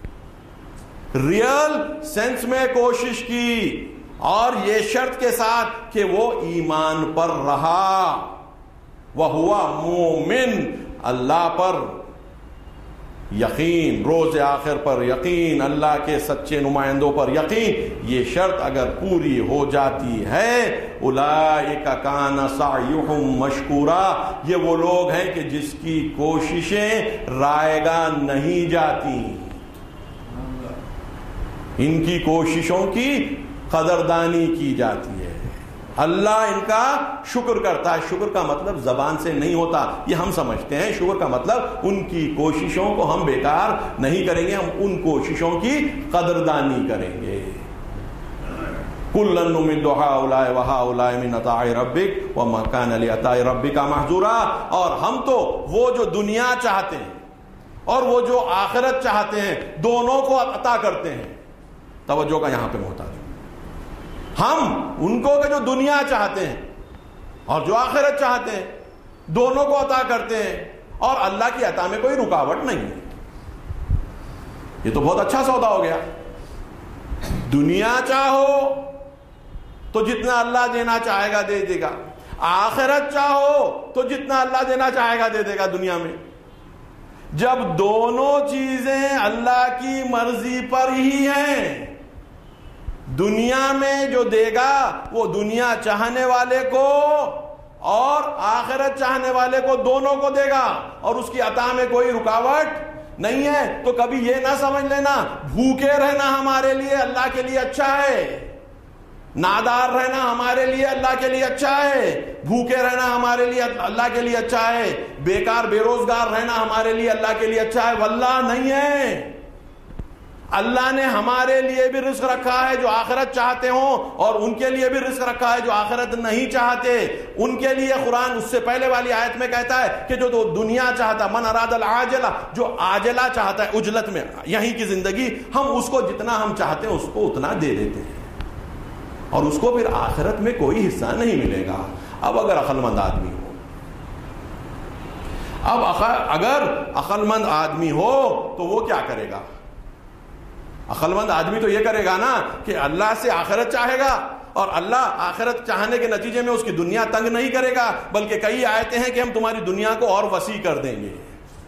ریئل سینس میں کوشش کی، اور یہ شرط کے ساتھ کہ وہ ایمان پر رہا. وَهُوَ مُؤْمِن، اللہ پر یقین، روز آخر پر یقین، اللہ کے سچے نمائندوں پر یقین. یہ شرط اگر پوری ہو جاتی ہے، اولئک کان سعیہم مشکورا، یہ وہ لوگ ہیں کہ جس کی کوششیں رائگاں نہیں جاتی، ان کی کوششوں کی قدردانی کی جاتی ہے. اللہ ان کا شکر کرتا ہے. شکر کا مطلب زبان سے نہیں ہوتا، یہ ہم سمجھتے ہیں. شکر کا مطلب ان کی کوششوں کو ہم بیکار نہیں کریں گے، ہم ان کوششوں کی قدردانی کریں گے. کُلًّا نُمِدُّ هَٰؤُلَاءِ وَهَٰؤُلَاءِ مِنْ عَطَاءِ رَبِّكَ وَمَا كَانَ لِعَطَاءِ رَبِّكَ مَحْظُورًا. اور ہم تو وہ جو دنیا چاہتے ہیں اور وہ جو آخرت چاہتے ہیں دونوں کو عطا کرتے ہیں. توجہ کا یہاں پہ محتاج، ہم ان کو کہ جو دنیا چاہتے ہیں اور جو آخرت چاہتے ہیں دونوں کو عطا کرتے ہیں، اور اللہ کی عطا میں کوئی رکاوٹ نہیں ہے. یہ تو بہت اچھا سودا ہو گیا. دنیا چاہو تو جتنا اللہ دینا چاہے گا دے دے گا، آخرت چاہو تو جتنا اللہ دینا چاہے گا دے دے گا. دنیا میں جب دونوں چیزیں اللہ کی مرضی پر ہی ہیں، دنیا میں جو دے گا وہ دنیا چاہنے والے کو اور آخرت چاہنے والے کو دونوں کو دے گا، اور اس کی عطا میں کوئی رکاوٹ نہیں ہے. تو کبھی یہ نہ سمجھ لینا بھوکے رہنا ہمارے لیے اللہ کے لیے اچھا ہے. نادار رہنا ہمارے لیے اللہ کے لیے اچھا ہے، بھوکے رہنا ہمارے لیے اللہ کے لیے اچھا ہے، بیکار بے روزگار رہنا ہمارے لیے اللہ کے لیے اچھا ہے، واللہ نہیں ہے۔ اللہ نے ہمارے لیے بھی رزق رکھا ہے جو آخرت چاہتے ہوں، اور ان کے لیے بھی رزق رکھا ہے جو آخرت نہیں چاہتے۔ ان کے لیے قرآن اس سے پہلے والی آیت میں کہتا ہے کہ جو دنیا چاہتا، من اراد العاجلہ، جو عاجلہ چاہتا ہے عجلت میں یہیں کی زندگی، ہم اس کو جتنا ہم چاہتے ہیں اس کو اتنا دے دیتے ہیں، اور اس کو پھر آخرت میں کوئی حصہ نہیں ملے گا۔ اب اگر عقل مند آدمی ہو، اگر عقل مند آدمی ہو تو وہ کیا کرے گا؟ عقل مند آدمی تو یہ کرے گا نا کہ اللہ سے آخرت چاہے گا، اور اللہ آخرت چاہنے کے نتیجے میں اس کی دنیا تنگ نہیں کرے گا، بلکہ کئی آیتیں ہیں کہ ہم تمہاری دنیا کو اور وسیع کر دیں گے،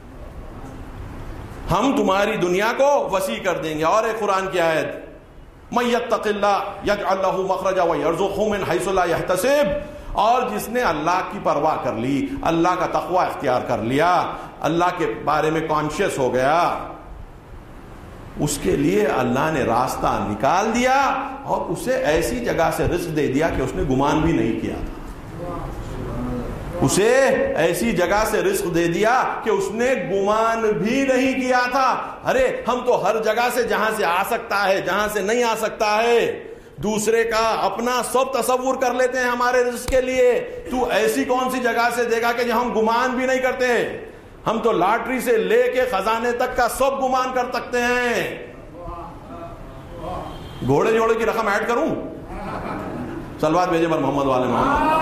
ہم تمہاری دنیا کو وسیع کر دیں گے۔ اور ایک قرآن کی آیت، مَن يَتَّقِ اللَّهَ يَجْعَل لَّهُ مَخْرَجًا وَيَرْزُقْهُ مِنْ حَيْثُ لَا يَحْتَسِبُ، اور جس نے اللہ کی پرواہ کر لی، اللہ کا تقوی اختیار کر لیا، اللہ کے بارے میں کانشیس ہو گیا، اس کے لیے اللہ نے راستہ نکال دیا اور اسے ایسی جگہ سے رزق دے دیا کہ اس نے گمان بھی نہیں کیا تھا۔ اسے ایسی جگہ سے رزق دے دیا کہ اس نے گمان بھی نہیں کیا تھا۔ ارے ہم تو ہر جگہ سے جہاں سے آ سکتا ہے، جہاں سے نہیں آ سکتا ہے، دوسرے کا اپنا سب تصور کر لیتے ہیں ہمارے رزق کے لیے۔ تو ایسی کون سی جگہ سے دے گا کہ جہاں ہم گمان بھی نہیں کرتے؟ ہم تو لاٹری سے لے کے خزانے تک کا سب گمان کر سکتے ہیں۔ گھوڑے جوڑے کی رقم ایڈ کروں؟ صلوات بھیجے پر محمد والے محمد۔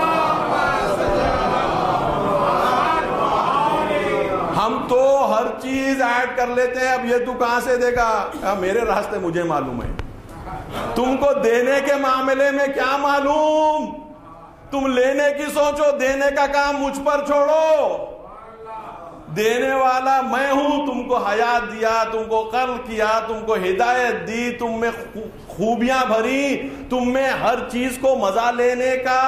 ہم تو ہر چیز ایڈ کر لیتے ہیں، اب یہ تو کہاں سے دے گا؟ میرے راستے مجھے معلوم ہے، تم کو دینے کے معاملے میں کیا معلوم؟ تم لینے کی سوچو، دینے کا کام مجھ پر چھوڑو۔ دینے والا میں ہوں، تم کو حیات دیا، تم کو قرض کیا، تم کو ہدایت دی، تم میں خوبیاں بھری، تم میں ہر چیز کو مزہ لینے کا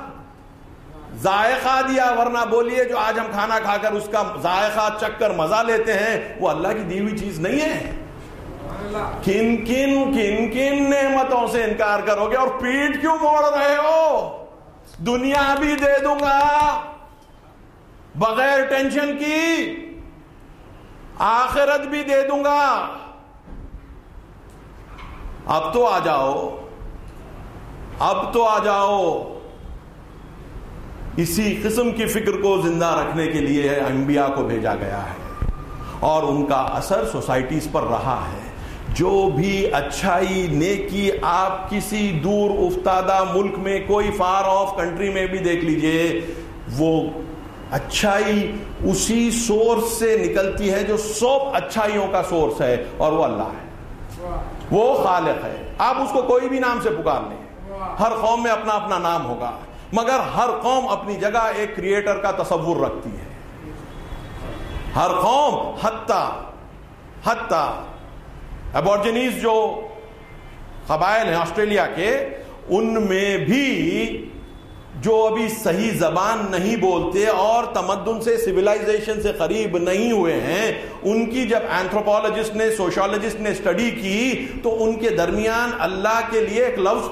ذائقہ دیا۔ ورنہ بولیے جو آج ہم کھانا کھا کر اس کا ذائقہ چکھ کر مزہ لیتے ہیں، وہ اللہ کی دی ہوئی چیز نہیں ہے۔ کن کن نعمتوں سے انکار کرو گے اور پیٹ کیوں موڑ رہے ہو؟ دنیا بھی دے دوں گا بغیر ٹینشن کی، آخرت بھی دے دوں گا۔ اب تو آ جاؤ، اب تو آ جاؤ۔ اسی قسم کی فکر کو زندہ رکھنے کے لیے انبیاء کو بھیجا گیا ہے، اور ان کا اثر سوسائٹیز پر رہا ہے۔ جو بھی اچھائی نیکی آپ کسی دور افتادہ ملک میں، کوئی فار آف کنٹری میں بھی دیکھ لیجئے، وہ اچھائی اسی سورس سے نکلتی ہے جو سب اچھائیوں کا سورس ہے، اور وہ اللہ ہے، وہ خالق ہے۔ آپ اس کو کوئی بھی نام سے پکار لیں، ہر قوم میں اپنا اپنا نام ہوگا، مگر ہر قوم اپنی جگہ ایک کریٹر کا تصور رکھتی ہے۔ ہر قوم، حتی ایبورجنیز جو قبائل ہیں آسٹریلیا کے، ان میں بھی جو ابھی صحیح زبان نہیں بولتے اور تمدن سے، سویلائزیشن سے قریب نہیں ہوئے ہیں، ان کی جب اینتھروپولوجسٹ نے، سوشولوجسٹ نے اسٹڈی کی تو ان کے درمیان اللہ کے لیے ایک لفظ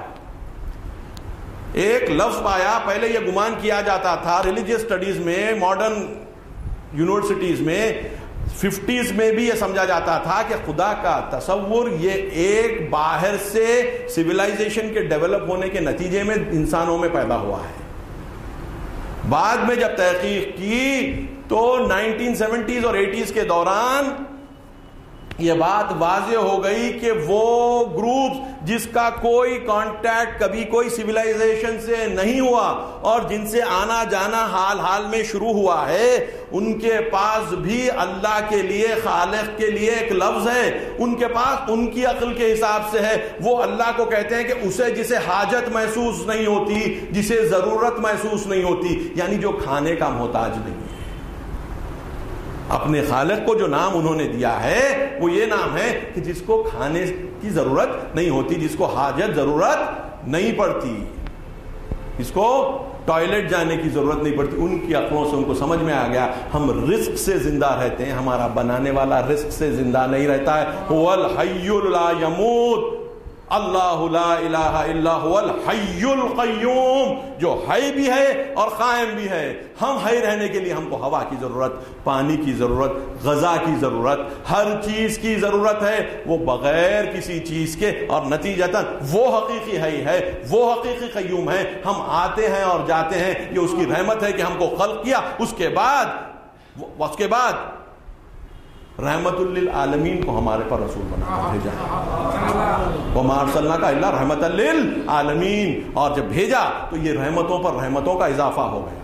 پایا۔ پہلے یہ گمان کیا جاتا تھا ریلیجیس اسٹڈیز میں، ماڈرن یونیورسٹیز میں، 50s میں بھی یہ سمجھا جاتا تھا کہ خدا کا تصور یہ ایک باہر سے سویلائزیشن کے ڈیولپ ہونے کے نتیجے میں انسانوں میں پیدا ہوا ہے۔ بعد میں جب تحقیق کی تو 1970s اور 80s کے دوران یہ بات واضح ہو گئی کہ وہ گروپ جس کا کوئی کانٹیکٹ کبھی کوئی سویلائزیشن سے نہیں ہوا اور جن سے آنا جانا حال حال میں شروع ہوا ہے، ان کے پاس بھی اللہ کے لیے، خالق کے لیے ایک لفظ ہے، ان کے پاس ان کی عقل کے حساب سے ہے۔ وہ اللہ کو کہتے ہیں کہ اسے جسے حاجت محسوس نہیں ہوتی، جسے ضرورت محسوس نہیں ہوتی، یعنی جو کھانے کا محتاج نہیں ہے۔ اپنے خالق کو جو نام انہوں نے دیا ہے وہ یہ نام ہے کہ جس کو کھانے کی ضرورت نہیں ہوتی، جس کو حاجت ضرورت نہیں پڑتی، جس کو ٹوائلٹ جانے کی ضرورت نہیں پڑتی۔ ان کی عقلوں سے ان کو سمجھ میں آ گیا ہم رزق سے زندہ رہتے ہیں، ہمارا بنانے والا رزق سے زندہ نہیں رہتا ہے۔ هو الحی لا يموت، اللہ لا الہ الا هو الحی القیوم، جو حی بھی ہے اور قائم بھی ہے. ہم حی رہنے کے لیے ہم کو ہوا کی ضرورت، پانی کی ضرورت، غذا کی ضرورت، ہر چیز کی ضرورت ہے. وہ بغیر کسی چیز کے، اور نتیجتاً وہ حقیقی حی ہے، وہ حقیقی قیوم ہے. ہم آتے ہیں اور جاتے ہیں، یہ اس کی رحمت ہے کہ ہم کو خلق کیا. اس کے بعد رحمت للعالمین کو ہمارے پر رسول بنا کر بھیجا. وما ارسلناک الا رحمت للعالمین. اور جب بھیجا تو یہ رحمتوں پر رحمتوں کا اضافہ ہو گیا.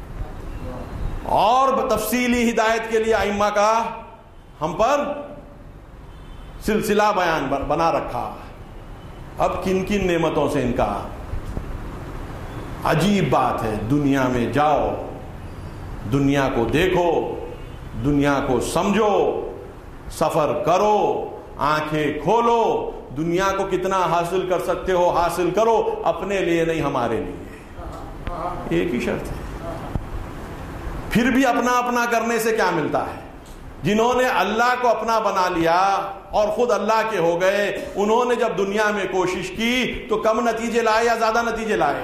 اور تفصیلی ہدایت کے لیے ائمہ کا ہم پر سلسلہ بیان بنا رکھا. اب کن کن نعمتوں سے انکار. عجیب بات ہے، دنیا میں جاؤ، دنیا کو دیکھو، دنیا کو سمجھو، سفر کرو، آنکھیں کھولو، دنیا کو کتنا حاصل کر سکتے ہو حاصل کرو، اپنے لیے نہیں، ہمارے لیے. ایک ہی شرط ہے. پھر بھی اپنا اپنا کرنے سے کیا ملتا ہے؟ جنہوں نے اللہ کو اپنا بنا لیا اور خود اللہ کے ہو گئے، انہوں نے جب دنیا میں کوشش کی تو کم نتیجے لائے یا زیادہ نتیجے لائے؟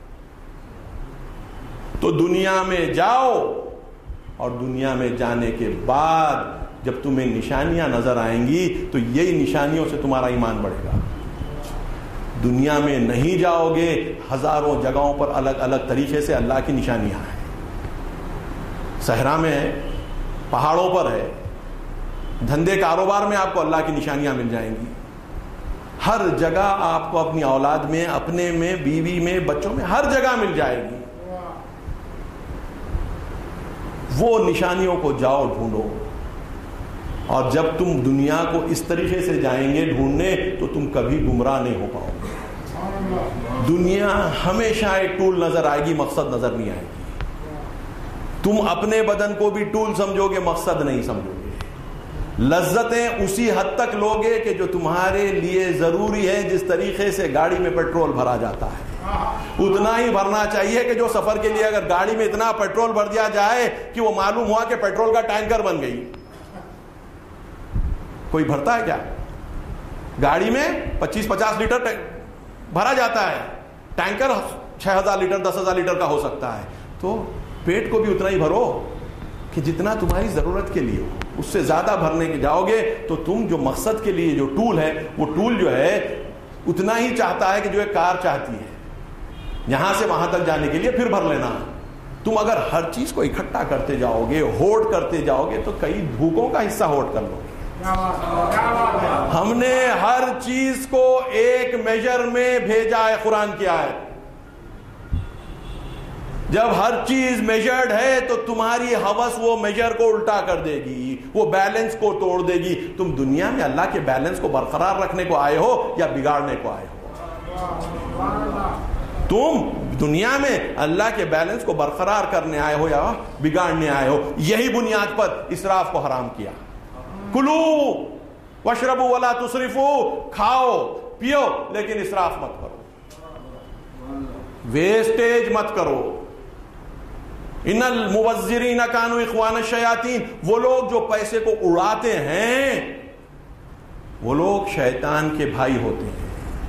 تو دنیا میں جاؤ، اور دنیا میں جانے کے بعد جب تمہیں نشانیاں نظر آئیں گی تو یہی نشانیوں سے تمہارا ایمان بڑھے گا. دنیا میں نہیں جاؤ گے، ہزاروں جگہوں پر الگ الگ طریقے سے اللہ کی نشانیاں ہیں. صحرا میں ہے، پہاڑوں پر ہے، دھندے کاروبار میں آپ کو اللہ کی نشانیاں مل جائیں گی. ہر جگہ آپ کو اپنی اولاد میں، اپنے میں، بیوی میں، بچوں میں، ہر جگہ مل جائے گی. وہ نشانیوں کو جاؤ ڈھونڈو. اور جب تم دنیا کو اس طریقے سے جائیں گے ڈھونڈنے تو تم کبھی گمراہ نہیں ہو پاؤ گے. دنیا ہمیشہ ایک ٹول نظر آئے گی، مقصد نظر نہیں آئے گی. تم اپنے بدن کو بھی ٹول سمجھو گے، مقصد نہیں سمجھو گے. لذتیں اسی حد تک لوگے کہ جو تمہارے لیے ضروری ہے. جس طریقے سے گاڑی میں پیٹرول بھرا جاتا ہے اتنا ہی بھرنا چاہیے کہ جو سفر کے لیے اگر گاڑی میں اتنا پیٹرول بھر دیا جائے کہ وہ معلوم ہوا کہ پیٹرول کا ٹینکر بن گئی. کوئی بھرتا ہے کیا؟ گاڑی میں 25-50 لیٹر بھرا جاتا ہے، ٹینکر 6000 لیٹر 10,000 لیٹر کا ہو سکتا ہے. تو پیٹ کو بھی اتنا ہی بھرو کہ جتنا تمہاری ضرورت کے لیے ہو. اس سے زیادہ بھرنے کے جاؤ گے تو تم جو مقصد کے لیے جو ٹول ہے، وہ ٹول جو ہے اتنا ہی چاہتا ہے کہ جو ایک کار چاہتی ہے یہاں سے وہاں تک جانے کے لیے، پھر بھر لینا. تم اگر ہر چیز کو اکٹھا کرتے جاؤ گے، ہوڑ کرتے جاؤ گے، تو کئی بھوکوں کا حصہ ہوڑ کر لو گے. ہم نے ہر چیز کو ایک میجر میں بھیجا ہے. قرآن کی آیت، جب ہر چیز میجرڈ ہے تو تمہاری ہوس وہ میجر کو الٹا کر دے گی، وہ بیلنس کو توڑ دے گی. تم دنیا میں اللہ کے بیلنس کو برقرار رکھنے کو آئے ہو یا بگاڑنے کو آئے ہو؟ تم دنیا میں اللہ کے بیلنس کو برقرار کرنے آئے ہو یا بگاڑنے آئے ہو. یہی بنیاد پر اسراف کو حرام کیا. کلو واشربوا ولا تسرفوا، کھاؤ پیو لیکن اسراف مت کرو، ویسٹیج مت کرو. ان المبذرین کانوا اخوان الشیاطین، وہ لوگ جو پیسے کو اڑاتے ہیں وہ لوگ شیطان کے بھائی ہوتے ہیں،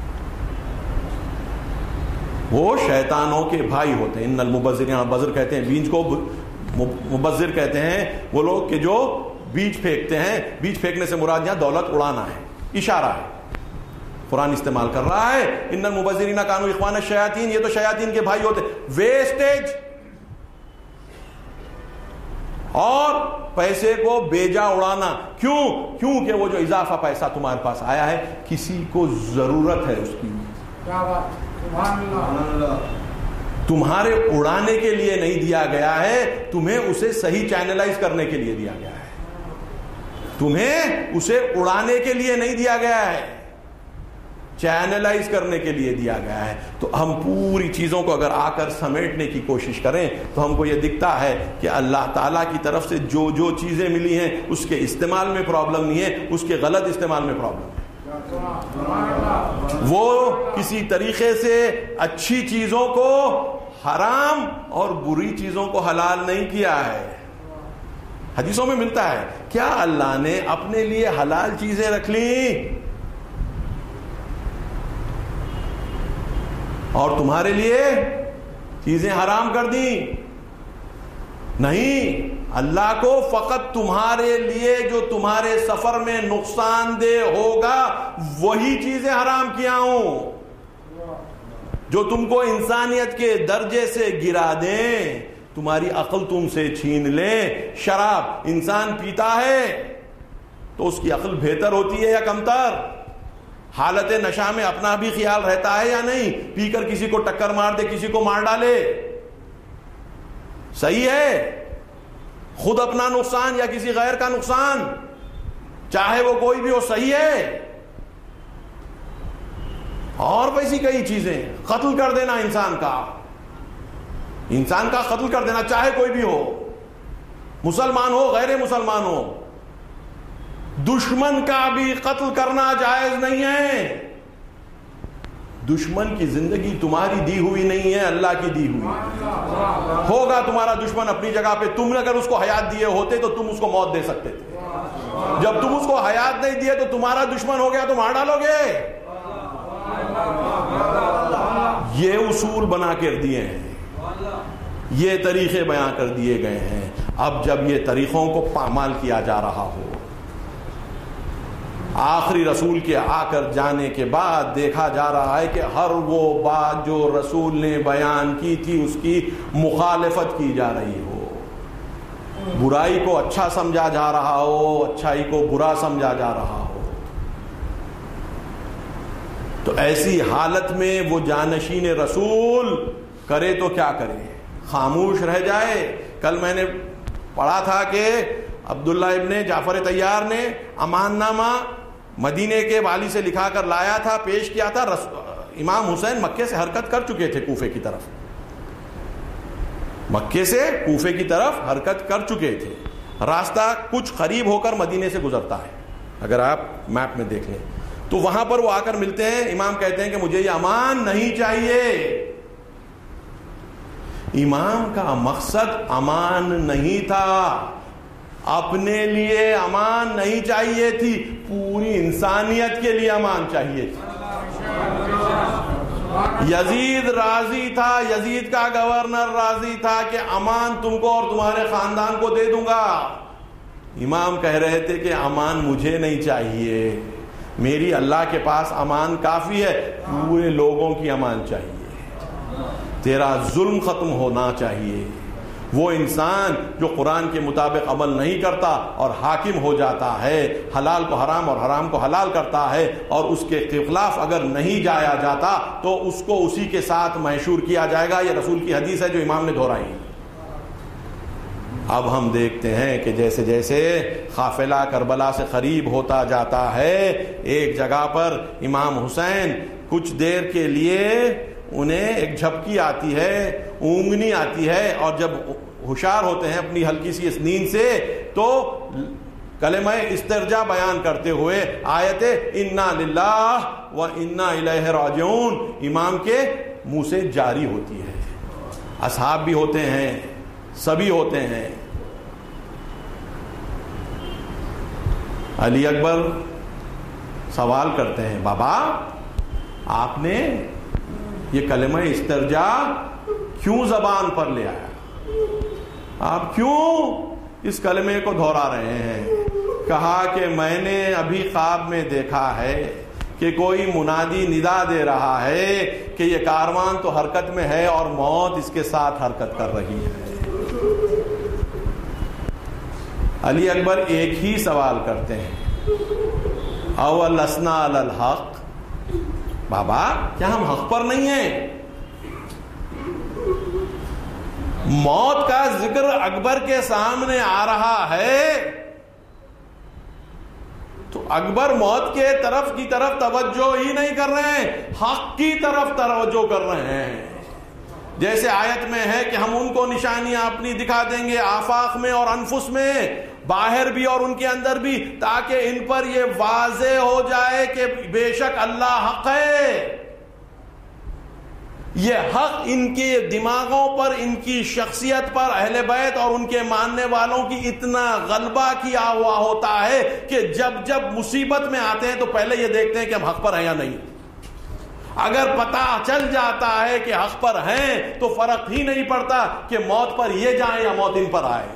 وہ شیطانوں کے بھائی ہوتے ہیں. ان المبذرین، بذر کہتے ہیں بیج کو، مبذر کہتے ہیں وہ لوگ کہ جو بیج پھینکتے ہیں. بیج پھینکنے سے مراد یہاں دولت اڑانا ہے، اشارہ ہے. قرآن استعمال کر رہا ہے ان المبذرین کانوا اخوان الشیاطین، یہ تو شیاطین کے بھائی ہوتے ہیں. ویسٹیج اور پیسے کو بیجا اڑانا. کیونکہ وہ جو اضافہ پیسہ تمہارے پاس آیا ہے کسی کو ضرورت ہے اس کی، تمہارے اڑانے کے لیے نہیں دیا گیا ہے، تمہیں اسے صحیح چینلائز کرنے کے لیے دیا گیا ہے. تمہیں اسے اڑانے کے لیے نہیں دیا گیا ہے، چینلائز کرنے کے لیے دیا گیا ہے. تو ہم پوری چیزوں کو اگر آ کر سمیٹنے کی کوشش کریں تو ہم کو یہ دکھتا ہے کہ اللہ تعالیٰ کی طرف سے جو جو چیزیں ملی ہیں اس کے استعمال میں پرابلم نہیں ہے، اس کے غلط استعمال میں پرابلم ہے. وہ کسی طریقے سے اچھی چیزوں کو حرام اور بری چیزوں کو حلال نہیں کیا ہے. حدیثوں میں ملتا ہے کیا اللہ نے اپنے لیے حلال چیزیں رکھ لی؟ اور تمہارے لیے چیزیں حرام کر دی. نہیں، اللہ کو فقط تمہارے لیے جو تمہارے سفر میں نقصان دہ ہوگا وہی چیزیں حرام کیا ہوں. جو تم کو انسانیت کے درجے سے گرا دیں، تمہاری عقل تم سے چھین لیں. شراب انسان پیتا ہے تو اس کی عقل بہتر ہوتی ہے یا کمتر؟ حالت نشہ میں اپنا بھی خیال رہتا ہے یا نہیں؟ پی کر کسی کو ٹکر مار دے، کسی کو مار ڈالے، صحیح ہے؟ خود اپنا نقصان یا کسی غیر کا نقصان، چاہے وہ کوئی بھی ہو، صحیح ہے؟ اور ویسی کئی چیزیں، قتل کر دینا انسان کا قتل کر دینا، چاہے کوئی بھی ہو، مسلمان ہو غیر مسلمان ہو. دشمن کا بھی قتل کرنا جائز نہیں ہے. دشمن کی زندگی تمہاری دی ہوئی نہیں ہے، اللہ کی دی ہوئی. ہوگا تمہارا دشمن اپنی جگہ پہ، تم نے اگر اس کو حیات دیے ہوتے تو تم اس کو موت دے سکتے تھے. جب تم اس کو حیات نہیں دیے تو تمہارا دشمن ہو گیا تو مار ڈالو گے. یہ اصول بنا کر دیے ہیں، یہ طریقے بیان کر دیے گئے ہیں. اب جب یہ طریقوں کو پامال کیا جا رہا ہو، آخری رسول کے آ کر جانے کے بعد دیکھا جا رہا ہے کہ ہر وہ بات جو رسول نے بیان کی تھی اس کی مخالفت کی جا رہی ہو، برائی کو اچھا سمجھا جا رہا ہو، اچھائی کو برا سمجھا جا رہا ہو، تو ایسی حالت میں وہ جانشین رسول کرے تو کیا کرے؟ خاموش رہ جائے؟ کل میں نے پڑھا تھا کہ عبداللہ ابن جعفر طیار نے امان نامہ مدینے کے والی سے لکھا کر لایا تھا، پیش کیا تھا. امام حسین مکے سے حرکت کر چکے تھے کوفے کی طرف، مکے سے کوفے کی طرف حرکت کر چکے تھے. راستہ کچھ قریب ہو کر مدینے سے گزرتا ہے، اگر آپ میپ میں دیکھ لیں تو وہاں پر وہ آ کر ملتے ہیں. امام کہتے ہیں کہ مجھے یہ امان نہیں چاہیے. امام کا مقصد امان نہیں تھا، اپنے لیے امان نہیں چاہیے تھی، پوری انسانیت کے لیے امان چاہیے تھی. یزید راضی تھا، یزید کا گورنر راضی تھا کہ امان تم کو اور تمہارے خاندان کو دے دوں گا. امام کہہ رہے تھے کہ امان مجھے نہیں چاہیے، میری اللہ کے پاس امان کافی ہے، پورے لوگوں کی امان چاہیے. تیرا ظلم ختم ہونا چاہیے. وہ انسان جو قرآن کے مطابق عمل نہیں کرتا اور حاکم ہو جاتا ہے، حلال کو حرام اور حرام کو حلال کرتا ہے، اور اس کے خلاف اگر نہیں جایا جاتا تو اس کو اسی کے ساتھ محشور کیا جائے گا. یہ رسول کی حدیث ہے جو امام نے دہرائی. اب ہم دیکھتے ہیں کہ جیسے جیسے قافلہ کربلا سے قریب ہوتا جاتا ہے، ایک جگہ پر امام حسین کچھ دیر کے لیے انہیں ایک جھپکی آتی ہے، اونگنی آتی ہے، اور جب ہوشیار ہوتے ہیں اپنی ہلکی سی اس نیند سے تو کلمہ استرجاع بیان کرتے ہوئے آیت انا للہ و انا الیہ راجعون امام کے منہ سے جاری ہوتی ہے. اصحاب بھی ہوتے ہیں، سبھی ہوتے ہیں. علی اکبر سوال کرتے ہیں، بابا آپ نے یہ کلمہ استرجاع کیوں زبان پر لے آیا؟ آپ کیوں اس کلمے کو دہرا رہے ہیں؟ کہا کہ میں نے ابھی خواب میں دیکھا ہے کہ کوئی منادی ندا دے رہا ہے کہ یہ کاروان تو حرکت میں ہے اور موت اس کے ساتھ حرکت کر رہی ہے. علی اکبر ایک ہی سوال کرتے ہیں، اولسنا علی الحق، بابا کیا ہم حق پر نہیں ہیں؟ موت کا ذکر اکبر کے سامنے آ رہا ہے تو اکبر موت کے طرف توجہ ہی نہیں کر رہے ہیں، حق کی طرف توجہ کر رہے ہیں. جیسے آیت میں ہے کہ ہم ان کو نشانیاں اپنی دکھا دیں گے آفاق میں اور انفس میں، باہر بھی اور ان کے اندر بھی، تاکہ ان پر یہ واضح ہو جائے کہ بے شک اللہ حق ہے. یہ حق ان کے دماغوں پر، ان کی شخصیت پر، اہل بیت اور ان کے ماننے والوں کی اتنا غلبہ کیا ہوا ہوتا ہے کہ جب جب مصیبت میں آتے ہیں تو پہلے یہ دیکھتے ہیں کہ ہم حق پر ہیں یا نہیں. اگر پتہ چل جاتا ہے کہ حق پر ہیں تو فرق ہی نہیں پڑتا کہ موت پر یہ جائیں یا موت ان پر آئے.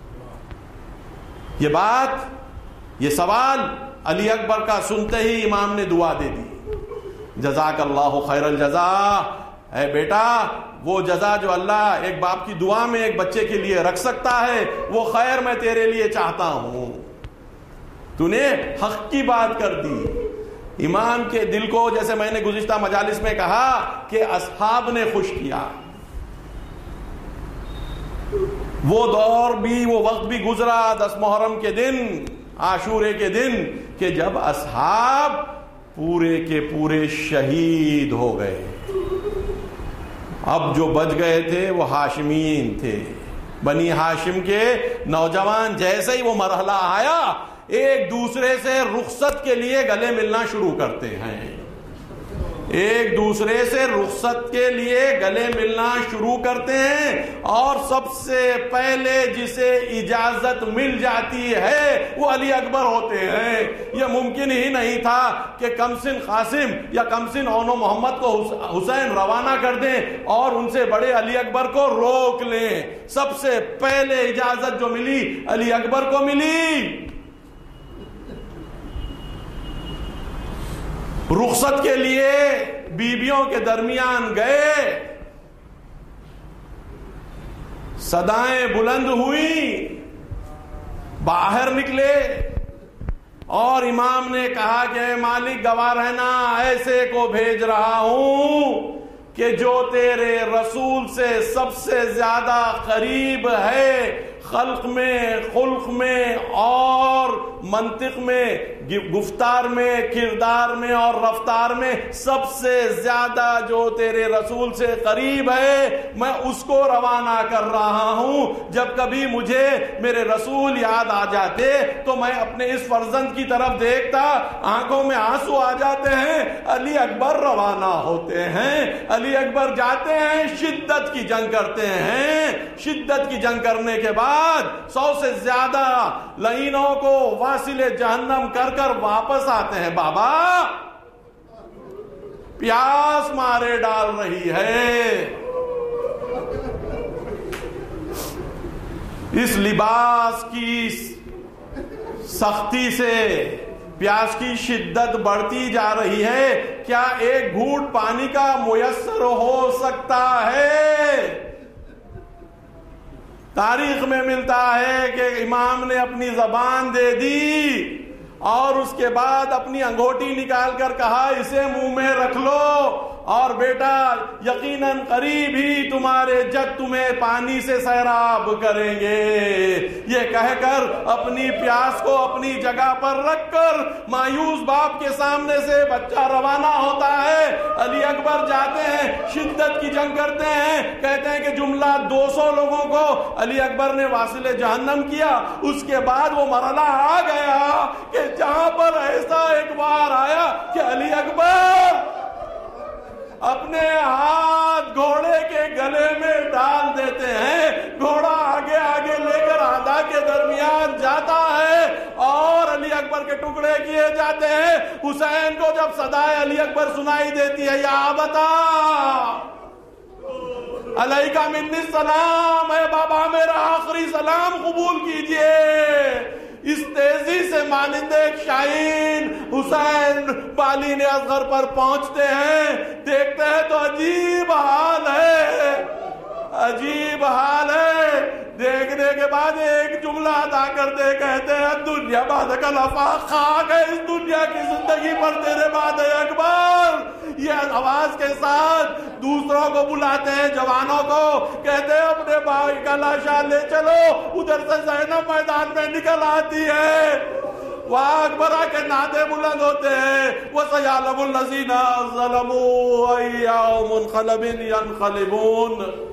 یہ بات، یہ سوال علی اکبر کا سنتے ہی امام نے دعا دے دی، جزاک اللہ خیر الجزا. اے بیٹا، وہ جزا جو اللہ ایک باپ کی دعا میں ایک بچے کے لیے رکھ سکتا ہے، وہ خیر میں تیرے لیے چاہتا ہوں. تو نے حق کی بات کر دی. امام کے دل کو، جیسے میں نے گزشتہ مجالس میں کہا کہ اصحاب نے خوش کیا. وہ دور بھی، وہ وقت بھی گزرا 10 محرم کے دن، عاشورے کے دن، کہ جب اصحاب پورے کے پورے شہید ہو گئے. اب جو بچ گئے تھے وہ ہاشمین تھے، بنی ہاشم کے نوجوان. جیسے ہی وہ مرحلہ آیا، ایک دوسرے سے رخصت کے لیے گلے ملنا شروع کرتے ہیں. ایک دوسرے سے رخصت کے لیے گلے ملنا شروع کرتے ہیں. اور سب سے پہلے جسے اجازت مل جاتی ہے وہ علی اکبر ہوتے ہیں. یہ ممکن ہی نہیں تھا کہ کمسن قاسم یا کمسن اونو محمد کو حسین روانہ کر دیں اور ان سے بڑے علی اکبر کو روک لیں. سب سے پہلے اجازت جو ملی علی اکبر کو ملی. رخصت کے لیے بیویوں کے درمیان گئے، صدائیں بلند ہوئی، باہر نکلے اور امام نے کہا کہ اے مالک گواہ رہنا، ایسے کو بھیج رہا ہوں کہ جو تیرے رسول سے سب سے زیادہ قریب ہے، خلق میں، خلق میں اور منطق میں، گفتار میں، کردار میں اور رفتار میں سب سے زیادہ جو تیرے رسول سے قریب ہے، میں اس کو روانہ کر رہا ہوں. جب کبھی مجھے میرے رسول یاد آ جاتے تو میں اپنے اس فرزند کی طرف دیکھتا، آنکھوں میں آنسو آ جاتے ہیں. علی اکبر روانہ ہوتے ہیں، علی اکبر جاتے ہیں، شدت کی جنگ کرتے ہیں. شدت کی جنگ کرنے کے بعد 100 سے زیادہ لعینوں کو واصل جہنم کر واپس آتے ہیں. بابا پیاس مارے ڈال رہی ہے، اس لباس کی سختی سے پیاس کی شدت بڑھتی جا رہی ہے، کیا ایک گھونٹ پانی کا میسر ہو سکتا ہے؟ تاریخ میں ملتا ہے کہ امام نے اپنی زبان دے دی اور اس کے بعد اپنی انگوٹھی نکال کر کہا اسے منہ میں رکھ لو اور بیٹا یقیناً قریب ہی تمہارے جد تمہیں پانی سے سیراب کریں گے. یہ کہہ کر اپنی پیاس کو اپنی جگہ پر رکھ کر مایوس باپ کے سامنے سے بچہ روانہ ہوتا ہے. علی اکبر جاتے ہیں، شدت کی جنگ کرتے ہیں، کہتے ہیں کہ جملہ 200 لوگوں کو علی اکبر نے واصل جہنم کیا. اس کے بعد وہ مرحلہ آ گیا کہ جہاں پر ایسا ایک بار آیا کہ علی اکبر اپنے ہاتھ گھوڑے کے گلے میں ڈال دیتے ہیں، گھوڑا آگے آگے لے کر آدھا کے درمیان جاتا ہے اور علی اکبر کے ٹکڑے کیے جاتے ہیں. حسین کو جب صدائے علی اکبر سنائی دیتی ہے، یا بتا علیکہ منی السلام، اے بابا میرا آخری سلام قبول کیجئے. اس تیزی سے مانند ایک شاہین حسین بالین اصغر پر پہنچتے ہیں. دیکھتے ہیں تو عجیب حال ہے، عجیب حال ہے. دیکھنے کے بعد ایک جملہ ادا کرتے کہتے ہیں دنیا بعد کلفاق، خاک ہے اس دنیا کی زندگی پر تیرے بعد ہے اکبر. یہ آواز کے ساتھ دوسروں کو بلاتے ہیں، جوانوں کو کہتے ہیں اپنے بھائی کا لاشا لے چلو. ادھر سے زینب میدان میں نکل آتی ہے، وہاں اکبرہ کے نعرے بلند ہوتے ہیں، وَسَيَعْلَمُ الَّذِينَ ظَلَمُوا أَيَّ يَوْمٍ مُنْقَلَبٍ يَنْقَلِبُونَ.